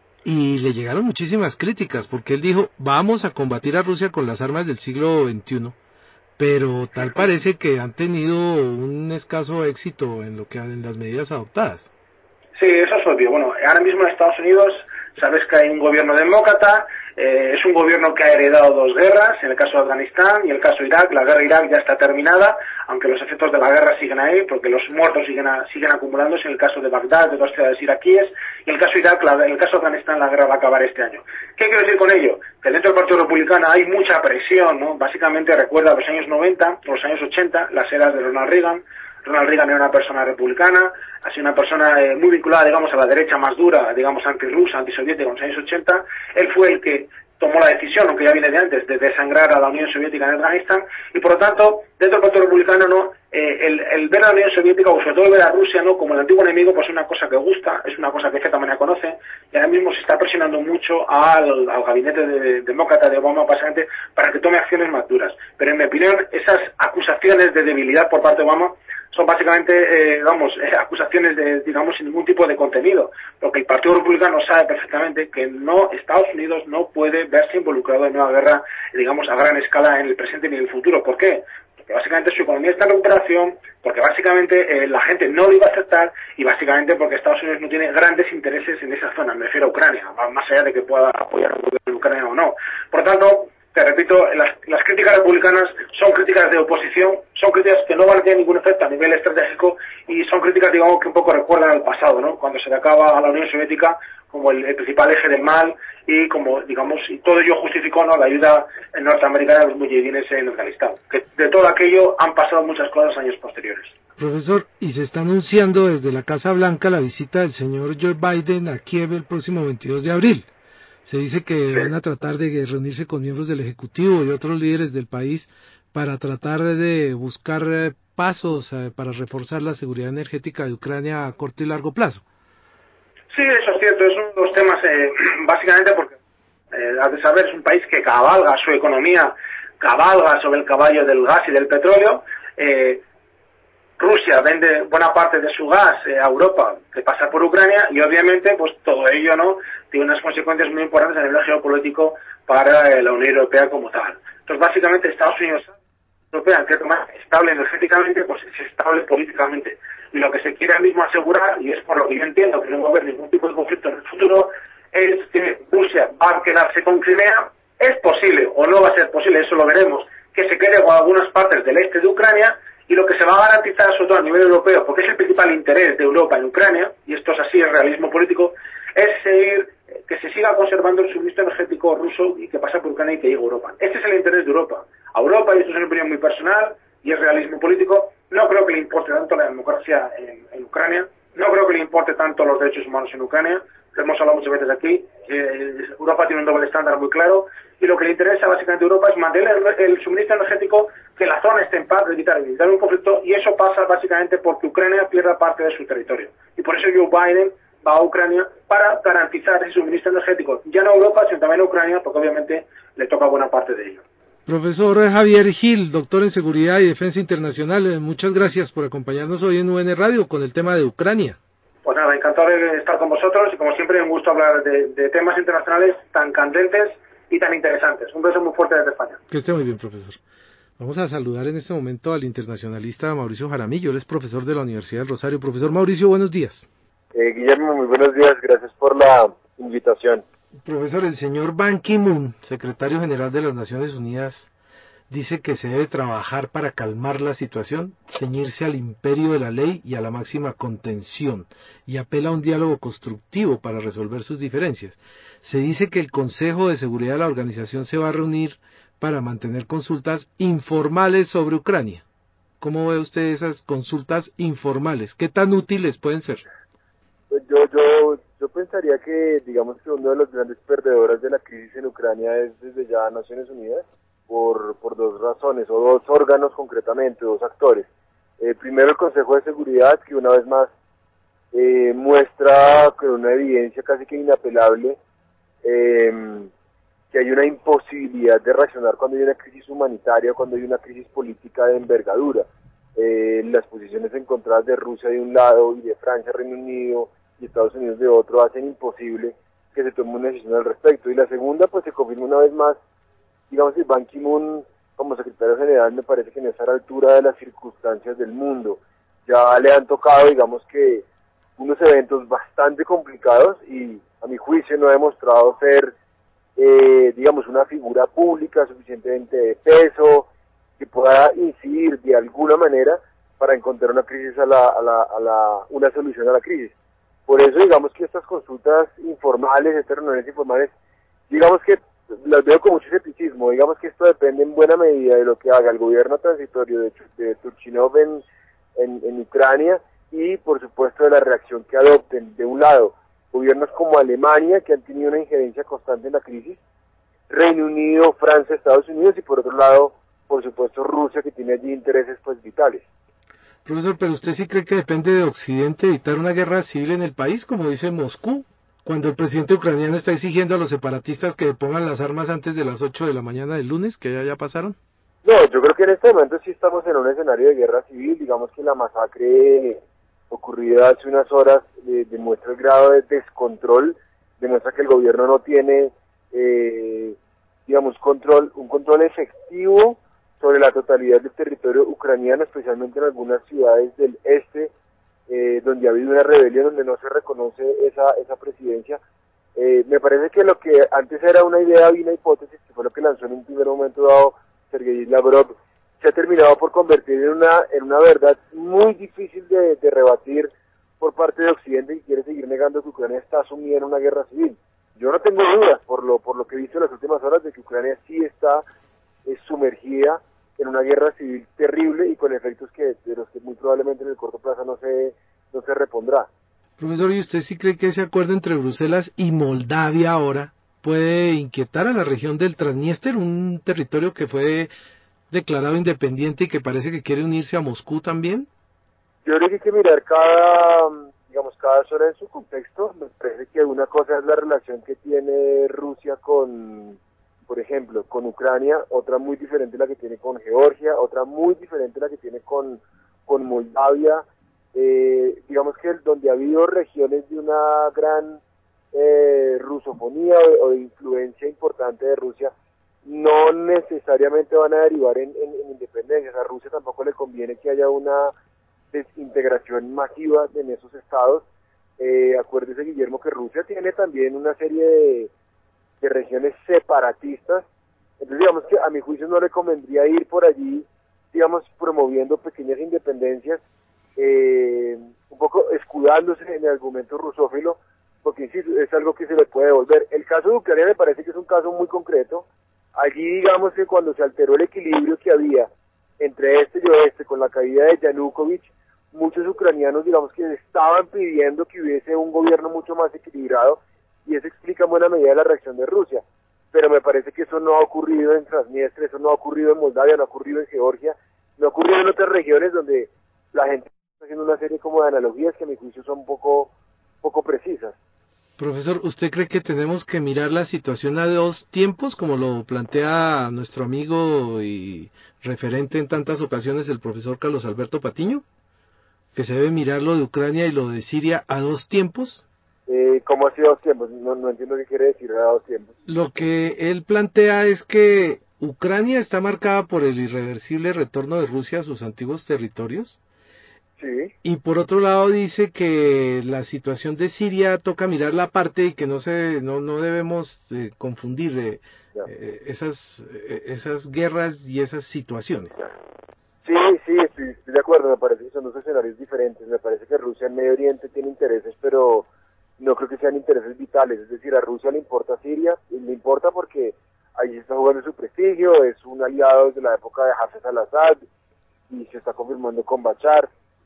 Y le llegaron muchísimas críticas porque él dijo, vamos a combatir a Rusia con las armas del siglo XXI, pero tal parece que han tenido un escaso éxito en las medidas adoptadas. Sí, eso es obvio. Bueno, ahora mismo en Estados Unidos sabes que hay un gobierno demócrata, es un gobierno que ha heredado dos guerras, en el caso de Afganistán y en el caso de Irak. La guerra de Irak ya está terminada, aunque los efectos de la guerra siguen ahí, porque los muertos siguen acumulándose en el caso de Bagdad, de otras ciudades iraquíes, y en el caso de Irak, en el caso de Afganistán, la guerra va a acabar este año. ¿Qué quiero decir con ello? Que dentro del Partido Republicano hay mucha presión, ¿no? Básicamente recuerda los años 90, los años 80, las eras de Ronald Reagan. Ronald Reagan era una persona republicana, ha sido una persona muy vinculada, a la derecha más dura, antirrusa, antisoviética en los años 80. Él fue el que tomó la decisión, aunque ya viene de antes, de desangrar a la Unión Soviética en Afganistán, y por lo tanto, dentro del Partido Republicano, el ver a la Unión Soviética, o sobre todo el ver a Rusia, como el antiguo enemigo, pues es una cosa que gusta, es una cosa que de cierta manera conoce, y ahora mismo se está presionando mucho al gabinete demócrata de Obama, básicamente, para que tome acciones más duras. Pero en mi opinión, esas acusaciones de debilidad por parte de Obama son básicamente, acusaciones sin ningún tipo de contenido, porque el Partido Republicano sabe perfectamente que Estados Unidos no puede verse involucrado en una guerra, a gran escala en el presente ni en el futuro. ¿Por qué? Porque básicamente su economía está en recuperación, porque básicamente la gente no lo iba a aceptar y básicamente porque Estados Unidos no tiene grandes intereses en esa zona, me refiero a Ucrania, más allá de que pueda apoyar a Ucrania o no. Por lo tanto, te repito, las críticas republicanas son críticas de oposición, son críticas que no van a tener ningún efecto a nivel estratégico y son críticas, que un poco recuerdan al pasado, ¿no? Cuando se le acaba a la Unión Soviética como el principal eje del mal y y todo ello justificó, ¿no?, la ayuda norteamericana a los mujahidines en Afganistán. Que de todo aquello han pasado muchas cosas años posteriores. Profesor, y se está anunciando desde la Casa Blanca la visita del señor Joe Biden a Kiev el próximo 22 de abril. Se dice que van a tratar de reunirse con miembros del Ejecutivo y otros líderes del país para tratar de buscar pasos para reforzar la seguridad energética de Ucrania a corto y largo plazo. Sí, eso es cierto, es uno de los temas, básicamente porque, has de saber, es un país que cabalga su economía, cabalga sobre el caballo del gas y del petróleo. Rusia vende buena parte de su gas a Europa, que pasa por Ucrania, y obviamente pues todo ello, ¿no?, tiene unas consecuencias muy importantes a nivel geopolítico para la Unión Europea como tal. Entonces básicamente Estados Unidos, Europea, que es más estable energéticamente, pues es estable políticamente. Y lo que se quiere ahora mismo asegurar, y es por lo que yo entiendo que no va a haber ningún tipo de conflicto en el futuro, es que Rusia va a quedarse con Crimea. Es posible, o no va a ser posible, eso lo veremos, que se quede con algunas partes del este de Ucrania, y lo que se va a garantizar, sobre todo a nivel europeo, porque es el principal interés de Europa en Ucrania, y esto es así, es realismo político, es que se siga conservando el suministro energético ruso y que pasa por Ucrania y que llegue a Europa. Este es el interés de Europa. A Europa, y esto es una opinión muy personal, y es realismo político, no creo que le importe tanto la democracia en Ucrania, no creo que le importe tanto los derechos humanos en Ucrania, lo hemos hablado muchas veces aquí, Europa tiene un doble estándar muy claro, y lo que le interesa básicamente a Europa es mantener el suministro energético, que la zona esté en paz, evitar un conflicto, y eso pasa básicamente porque Ucrania pierda parte de su territorio. Y por eso Joe Biden va a Ucrania para garantizar ese suministro energético, ya no a Europa, sino también a Ucrania, porque obviamente le toca buena parte de ello. Profesor Javier Gil, doctor en Seguridad y Defensa Internacional, muchas gracias por acompañarnos hoy en UN Radio con el tema de Ucrania. Pues nada, encantado de estar con vosotros y como siempre un gusto hablar de temas internacionales tan candentes y tan interesantes. Un beso muy fuerte desde España. Que esté muy bien, profesor. Vamos a saludar en este momento al internacionalista Mauricio Jaramillo, él es profesor de la Universidad del Rosario. Profesor Mauricio, buenos días. Guillermo, muy buenos días, gracias por la invitación. Profesor, el señor Ban Ki-moon, secretario general de las Naciones Unidas, dice que se debe trabajar para calmar la situación, ceñirse al imperio de la ley y a la máxima contención, y apela a un diálogo constructivo para resolver sus diferencias. Se dice que el Consejo de Seguridad de la organización se va a reunir para mantener consultas informales sobre Ucrania. ¿Cómo ve usted esas consultas informales? ¿Qué tan útiles pueden ser? Pues yo pensaría que, digamos que uno de los grandes perdedores de la crisis en Ucrania es desde ya Naciones Unidas, por dos razones, o dos órganos concretamente, dos actores. Primero el Consejo de Seguridad, que una vez más muestra con una evidencia casi que inapelable que hay una imposibilidad de reaccionar cuando hay una crisis humanitaria, cuando hay una crisis política de envergadura. Las posiciones encontradas de Rusia de un lado y de Francia, Reino Unido y Estados Unidos de otro hacen imposible que se tome una decisión al respecto. Y la segunda, pues se confirma una vez más, digamos que Ban Ki-moon como secretario general me parece que no está a la altura de las circunstancias del mundo. Ya le han tocado, digamos que, unos eventos bastante complicados y a mi juicio no ha demostrado ser, digamos, una figura pública suficientemente de peso que pueda incidir de alguna manera para encontrar una crisis una solución a la crisis. Por eso digamos que estas consultas informales, estas reuniones informales, digamos que las veo con mucho escepticismo. Digamos que esto depende en buena medida de lo que haga el gobierno transitorio de Turchinov en Ucrania y por supuesto de la reacción que adopten. De un lado, gobiernos como Alemania, que han tenido una injerencia constante en la crisis, Reino Unido, Francia, Estados Unidos, y por otro lado, por supuesto, Rusia, que tiene allí intereses pues vitales. Profesor, pero ¿usted sí cree que depende de Occidente evitar una guerra civil en el país, como dice Moscú, cuando el presidente ucraniano está exigiendo a los separatistas que pongan las armas antes de las 8 de la mañana del lunes, que ya pasaron? No, yo creo que en este momento sí estamos en un escenario de guerra civil. Digamos que la masacre ocurrida hace unas horas demuestra el grado de descontrol, demuestra que el gobierno no tiene, digamos, un control efectivo sobre la totalidad del territorio ucraniano, especialmente en algunas ciudades del este, donde ha habido una rebelión, donde no se reconoce esa presidencia. Me parece que lo que antes era una idea y una hipótesis, que fue lo que lanzó en un primer momento dado Sergei Lavrov, se ha terminado por convertir en una verdad muy difícil de rebatir por parte de Occidente, que quiere seguir negando que Ucrania está sumida en una guerra civil. Yo no tengo dudas, por lo que he visto en las últimas horas, de que Ucrania sí está sumergida en una guerra civil terrible y con efectos de los que muy probablemente en el corto plazo no se repondrá. Profesor, ¿y usted sí cree que ese acuerdo entre Bruselas y Moldavia ahora puede inquietar a la región del Transnistria, un territorio que fue declarado independiente y que parece que quiere unirse a Moscú también? Yo creo que hay que mirar cada zona en su contexto. Me parece que una cosa es la relación que tiene Rusia por ejemplo, con Ucrania, otra muy diferente la que tiene con Georgia, otra muy diferente la que tiene con Moldavia. Digamos que donde ha habido regiones de una gran rusofonía o de influencia importante de Rusia, no necesariamente van a derivar en independencias. A Rusia tampoco le conviene que haya una desintegración masiva en esos estados. Acuérdese, Guillermo, que Rusia tiene también una serie de regiones separatistas. Entonces, digamos que a mi juicio no le convendría ir por allí, digamos, promoviendo pequeñas independencias, un poco escudándose en el argumento rusófilo, porque insisto, es algo que se le puede devolver. El caso de Ucrania me parece que es un caso muy concreto. Allí, digamos que cuando se alteró el equilibrio que había entre este y oeste con la caída de Yanukovych, muchos ucranianos, digamos, que estaban pidiendo que hubiese un gobierno mucho más equilibrado, y eso explica en buena medida la reacción de Rusia. Pero me parece que eso no ha ocurrido en Transnistria, eso no ha ocurrido en Moldavia, no ha ocurrido en Georgia, no ha ocurrido en otras regiones donde la gente está haciendo una serie como de analogías que a mi juicio son un poco poco precisas. Profesor, ¿usted cree que tenemos que mirar la situación a dos tiempos, como lo plantea nuestro amigo y referente en tantas ocasiones el profesor Carlos Alberto Patiño? ¿Que se debe mirar lo de Ucrania y lo de Siria a dos tiempos? ¿Cómo así dos tiempos? No entiendo qué quiere decir a dos tiempos. Lo que él plantea es que Ucrania está marcada por el irreversible retorno de Rusia a sus antiguos territorios. Sí. Y por otro lado dice que la situación de Siria toca mirarla aparte y que no debemos confundir esas guerras y esas situaciones. Sí, estoy de acuerdo, me parece que son dos escenarios diferentes. Me parece que Rusia en Medio Oriente tiene intereses, pero no creo que sean intereses vitales. Es decir, a Rusia le importa Siria, y le importa porque allí se está jugando su prestigio, es un aliado desde la época de Hafez al-Assad y se está confirmando con Bashar.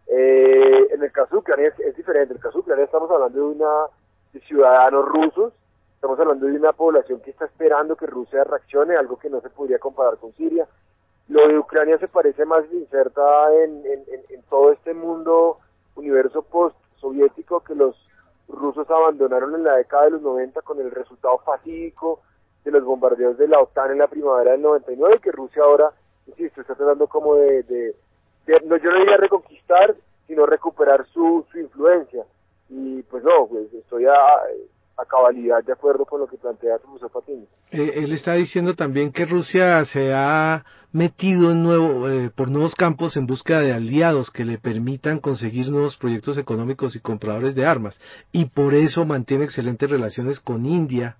En el caso de Ucrania es diferente. En el caso de Ucrania estamos hablando de ciudadanos rusos, estamos hablando de una población que está esperando que Rusia reaccione, algo que no se podría comparar con Siria. Lo de Ucrania se parece más, se inserta en todo este universo post-soviético que los rusos abandonaron en la década de los 90 con el resultado fatídico de los bombardeos de la OTAN en la primavera del 99, que Rusia ahora, insisto, está tratando como no, yo no diría reconquistar, sino recuperar su influencia. Y pues no, pues estoy a cabalidad de acuerdo con lo que plantea el profesor Patiño. Él está diciendo también que Rusia se ha metido por nuevos campos en búsqueda de aliados que le permitan conseguir nuevos proyectos económicos y compradores de armas, y por eso mantiene excelentes relaciones con India.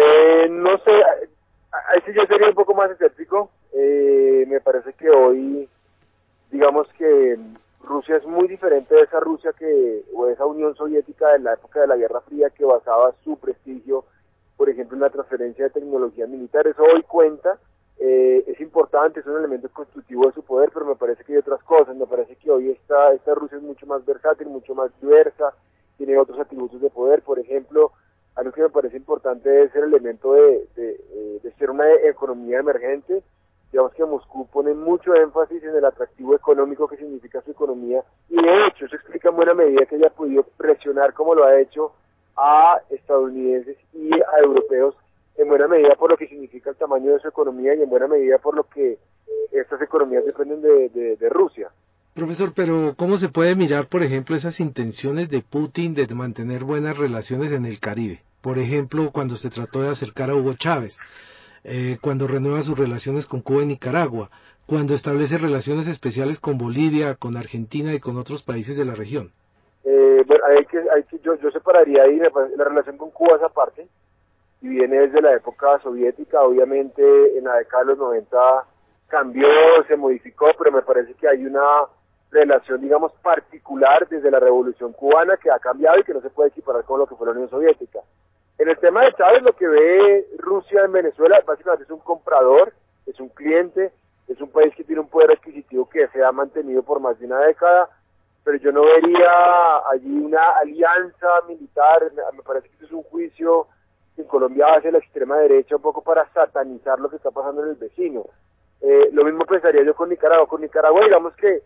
No sé, ahí sí yo sería un poco más escéptico. Me parece que hoy, digamos que Rusia es muy diferente de esa Rusia o esa Unión Soviética de la época de la Guerra Fría, que basaba su prestigio, por ejemplo, en la transferencia de tecnología militar. Eso hoy cuenta, es importante, es un elemento constitutivo de su poder, pero me parece que hay otras cosas. Me parece que hoy esta Rusia es mucho más versátil, mucho más diversa, tiene otros atributos de poder. Por ejemplo, algo que me parece importante es el elemento de ser una economía emergente. Digamos que Moscú pone mucho énfasis en el atractivo económico que significa su economía, y de hecho eso explica en buena medida que haya podido presionar, como lo ha hecho, a estadounidenses y a europeos, en buena medida por lo que significa el tamaño de su economía y en buena medida por lo que estas economías dependen de Rusia. Profesor, pero ¿cómo se puede mirar, por ejemplo, esas intenciones de Putin de mantener buenas relaciones en el Caribe? Por ejemplo, cuando se trató de acercar a Hugo Chávez, cuando renueva sus relaciones con Cuba y Nicaragua, cuando establece relaciones especiales con Bolivia, con Argentina y con otros países de la región. Bueno, yo separaría ahí la relación con Cuba esa parte, y viene desde la época soviética. Obviamente en la década de los 90 cambió, se modificó, pero me parece que hay una relación, digamos, particular desde la Revolución Cubana que ha cambiado y que no se puede equiparar con lo que fue la Unión Soviética. En el tema de Chávez, lo que ve Rusia en Venezuela básicamente es un comprador, es un cliente, es un país que tiene un poder adquisitivo que se ha mantenido por más de una década, pero yo no vería allí una alianza militar. Me parece que es un juicio que en Colombia hace la extrema derecha un poco para satanizar lo que está pasando en el vecino. Lo mismo pensaría yo con Nicaragua. Con Nicaragua, digamos que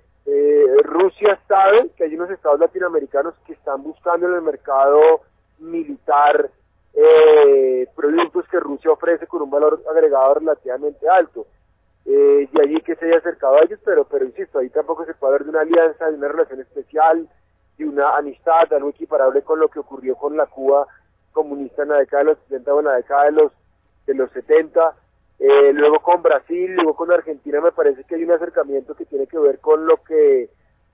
Rusia sabe que hay unos estados latinoamericanos que están buscando en el mercado militar productos que Rusia ofrece con un valor agregado relativamente alto. Y allí que se haya acercado a ellos, pero insisto, ahí tampoco se puede hablar de una alianza, de una relación especial, de una amistad, algo equiparable con lo que ocurrió con la Cuba comunista en la década de los 60 o en la década de los 70. Luego con Brasil, luego con Argentina. Me parece que hay un acercamiento que tiene que ver con lo que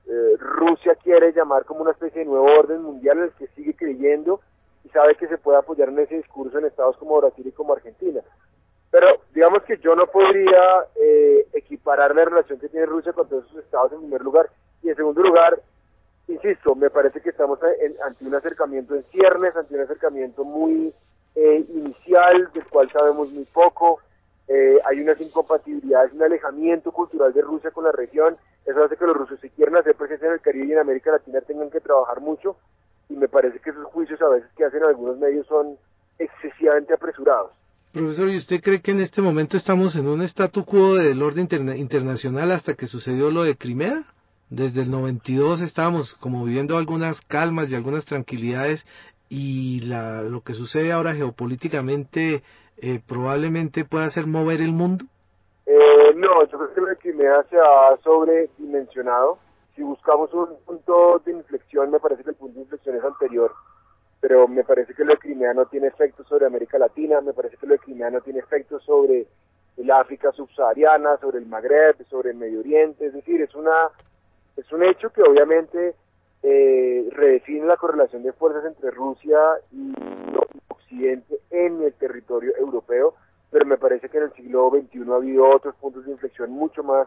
Rusia quiere llamar como una especie de nuevo orden mundial, en el que sigue creyendo y sabe que se puede apoyar en ese discurso en estados como Brasil y como Argentina. Pero digamos que yo no podría equiparar la relación que tiene Rusia con todos esos estados en primer lugar. Y en segundo lugar, insisto, me parece que estamos ante un acercamiento en ciernes, ante un acercamiento muy inicial, del cual sabemos muy poco. Hay unas incompatibilidades, un alejamiento cultural de Rusia con la región. Eso hace que los rusos, si quieren hacer presencia en el Caribe y en América Latina, tengan que trabajar mucho, y me parece que esos juicios a veces que hacen algunos medios son excesivamente apresurados. Profesor, ¿y usted cree que en este momento estamos en un statu quo del orden internacional hasta que sucedió lo de Crimea? Desde el 92 estábamos como viviendo algunas calmas y algunas tranquilidades, y lo que sucede ahora geopolíticamente probablemente pueda hacer mover el mundo. No, yo creo que lo de Crimea se ha sobredimensionado. Si buscamos un punto de inflexión, me parece que el punto de inflexión es anterior, pero me parece que lo de Crimea no tiene efecto sobre América Latina, me parece que lo de Crimea no tiene efecto sobre el África subsahariana, sobre el Magreb, sobre el Medio Oriente. Es decir, es un hecho que obviamente redefine la correlación de fuerzas entre Rusia y Occidente en el territorio europeo, pero me parece que en el siglo XXI ha habido otros puntos de inflexión mucho más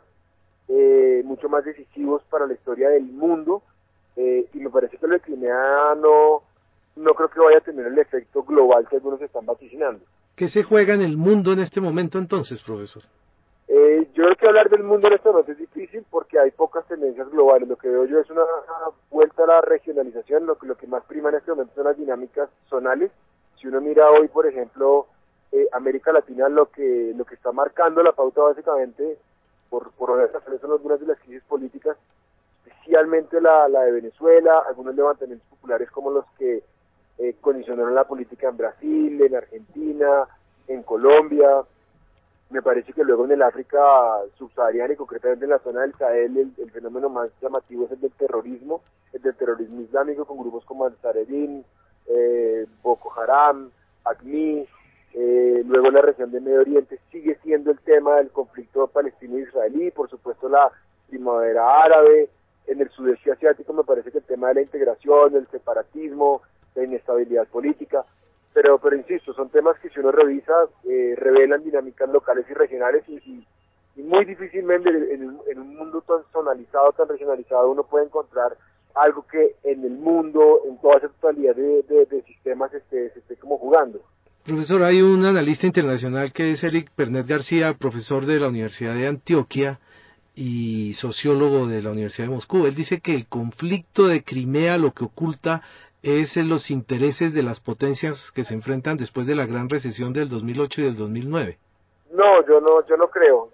decisivos para la historia del mundo, y me parece que lo de Crimea no creo que vaya a tener el efecto global que algunos están vaticinando. ¿Qué se juega en el mundo en este momento entonces, profesor? Yo creo que hablar del mundo en este momento es difícil porque hay pocas tendencias globales. Lo que veo yo es una vuelta a la regionalización. Lo que más prima en este momento son las dinámicas zonales. Si uno mira hoy, por ejemplo, América Latina, lo que está marcando la pauta básicamente, por razones, son algunas de las crisis políticas, especialmente la de Venezuela, algunos levantamientos populares como los que condicionaron la política en Brasil, en Argentina, en Colombia. Me parece que luego en el África subsahariana y concretamente en la zona del Sahel el fenómeno más llamativo es el del terrorismo islámico, con grupos como Ansar-Eddin, Boko Haram, AQMI. Luego en la región del Medio Oriente sigue siendo el tema del conflicto palestino-israelí, por supuesto la primavera árabe. En el sudeste asiático me parece que el tema de la integración, el separatismo, la inestabilidad política. Pero insisto, son temas que si uno revisa, revelan dinámicas locales y regionales y muy difícilmente en un mundo tan zonalizado, tan regionalizado, uno puede encontrar algo que en el mundo, en toda esa totalidad de sistemas, se esté como jugando. Profesor, hay un analista internacional que es Eric Pernet García, profesor de la Universidad de Antioquia y sociólogo de la Universidad de Moscú. Él dice que el conflicto de Crimea lo que oculta es los intereses de las potencias que se enfrentan después de la gran recesión del 2008 y del 2009. No, yo no creo.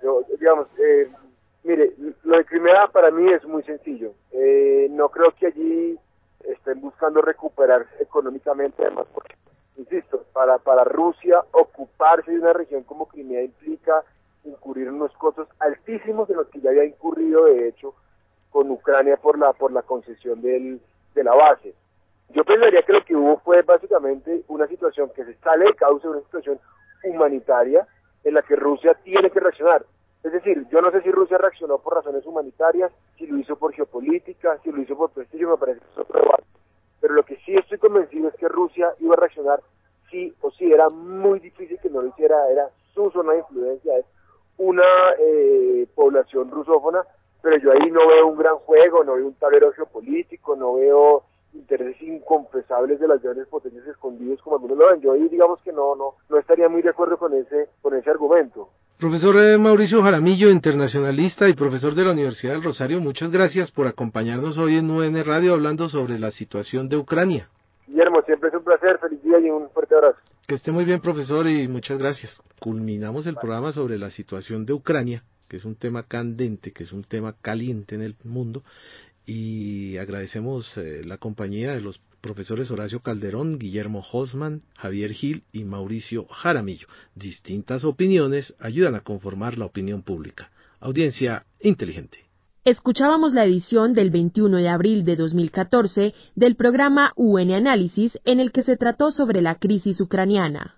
Mire, lo de Crimea para mí es muy sencillo. No creo que allí estén buscando recuperarse económicamente, además, porque, insisto, para Rusia ocuparse de una región como Crimea implica incurrir en unos costos altísimos en los que ya había incurrido, de hecho, con Ucrania por la concesión de la base. Yo pensaría que lo que hubo fue básicamente una situación que se sale de causa, una situación humanitaria en la que Rusia tiene que reaccionar. Es decir, yo no sé si Rusia reaccionó por razones humanitarias, si lo hizo por geopolítica, si lo hizo por prestigio, me parece que eso es otro debate. Pero lo que sí estoy convencido es que Rusia iba a reaccionar sí o sí. Era muy difícil que no lo hiciera, era su zona de influencia, es una población rusófona, pero yo ahí no veo un gran juego, no veo un tablero geopolítico, no veo intereses inconfesables de las grandes potencias escondidos como algunos lo ven. Yo ahí digamos que no estaría muy de acuerdo con ese argumento. Profesor Mauricio Jaramillo, internacionalista y profesor de la Universidad del Rosario, muchas gracias por acompañarnos hoy en UN Radio hablando sobre la situación de Ucrania. Guillermo, siempre es un placer, feliz día y un fuerte abrazo. Que esté muy bien, profesor, y muchas gracias. Culminamos el programa sobre la situación de Ucrania, que es un tema candente, que es un tema caliente en el mundo, y agradecemos la compañía de los profesores Horacio Calderón, Guillermo Hosman, Javier Gil y Mauricio Jaramillo. Distintas opiniones ayudan a conformar la opinión pública. Audiencia inteligente. Escuchábamos la edición del 21 de abril de 2014 del programa UN Análisis, en el que se trató sobre la crisis ucraniana.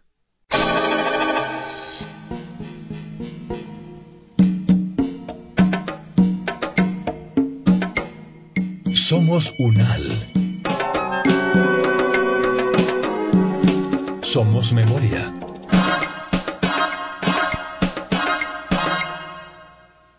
Somos UNAL. Somos memoria.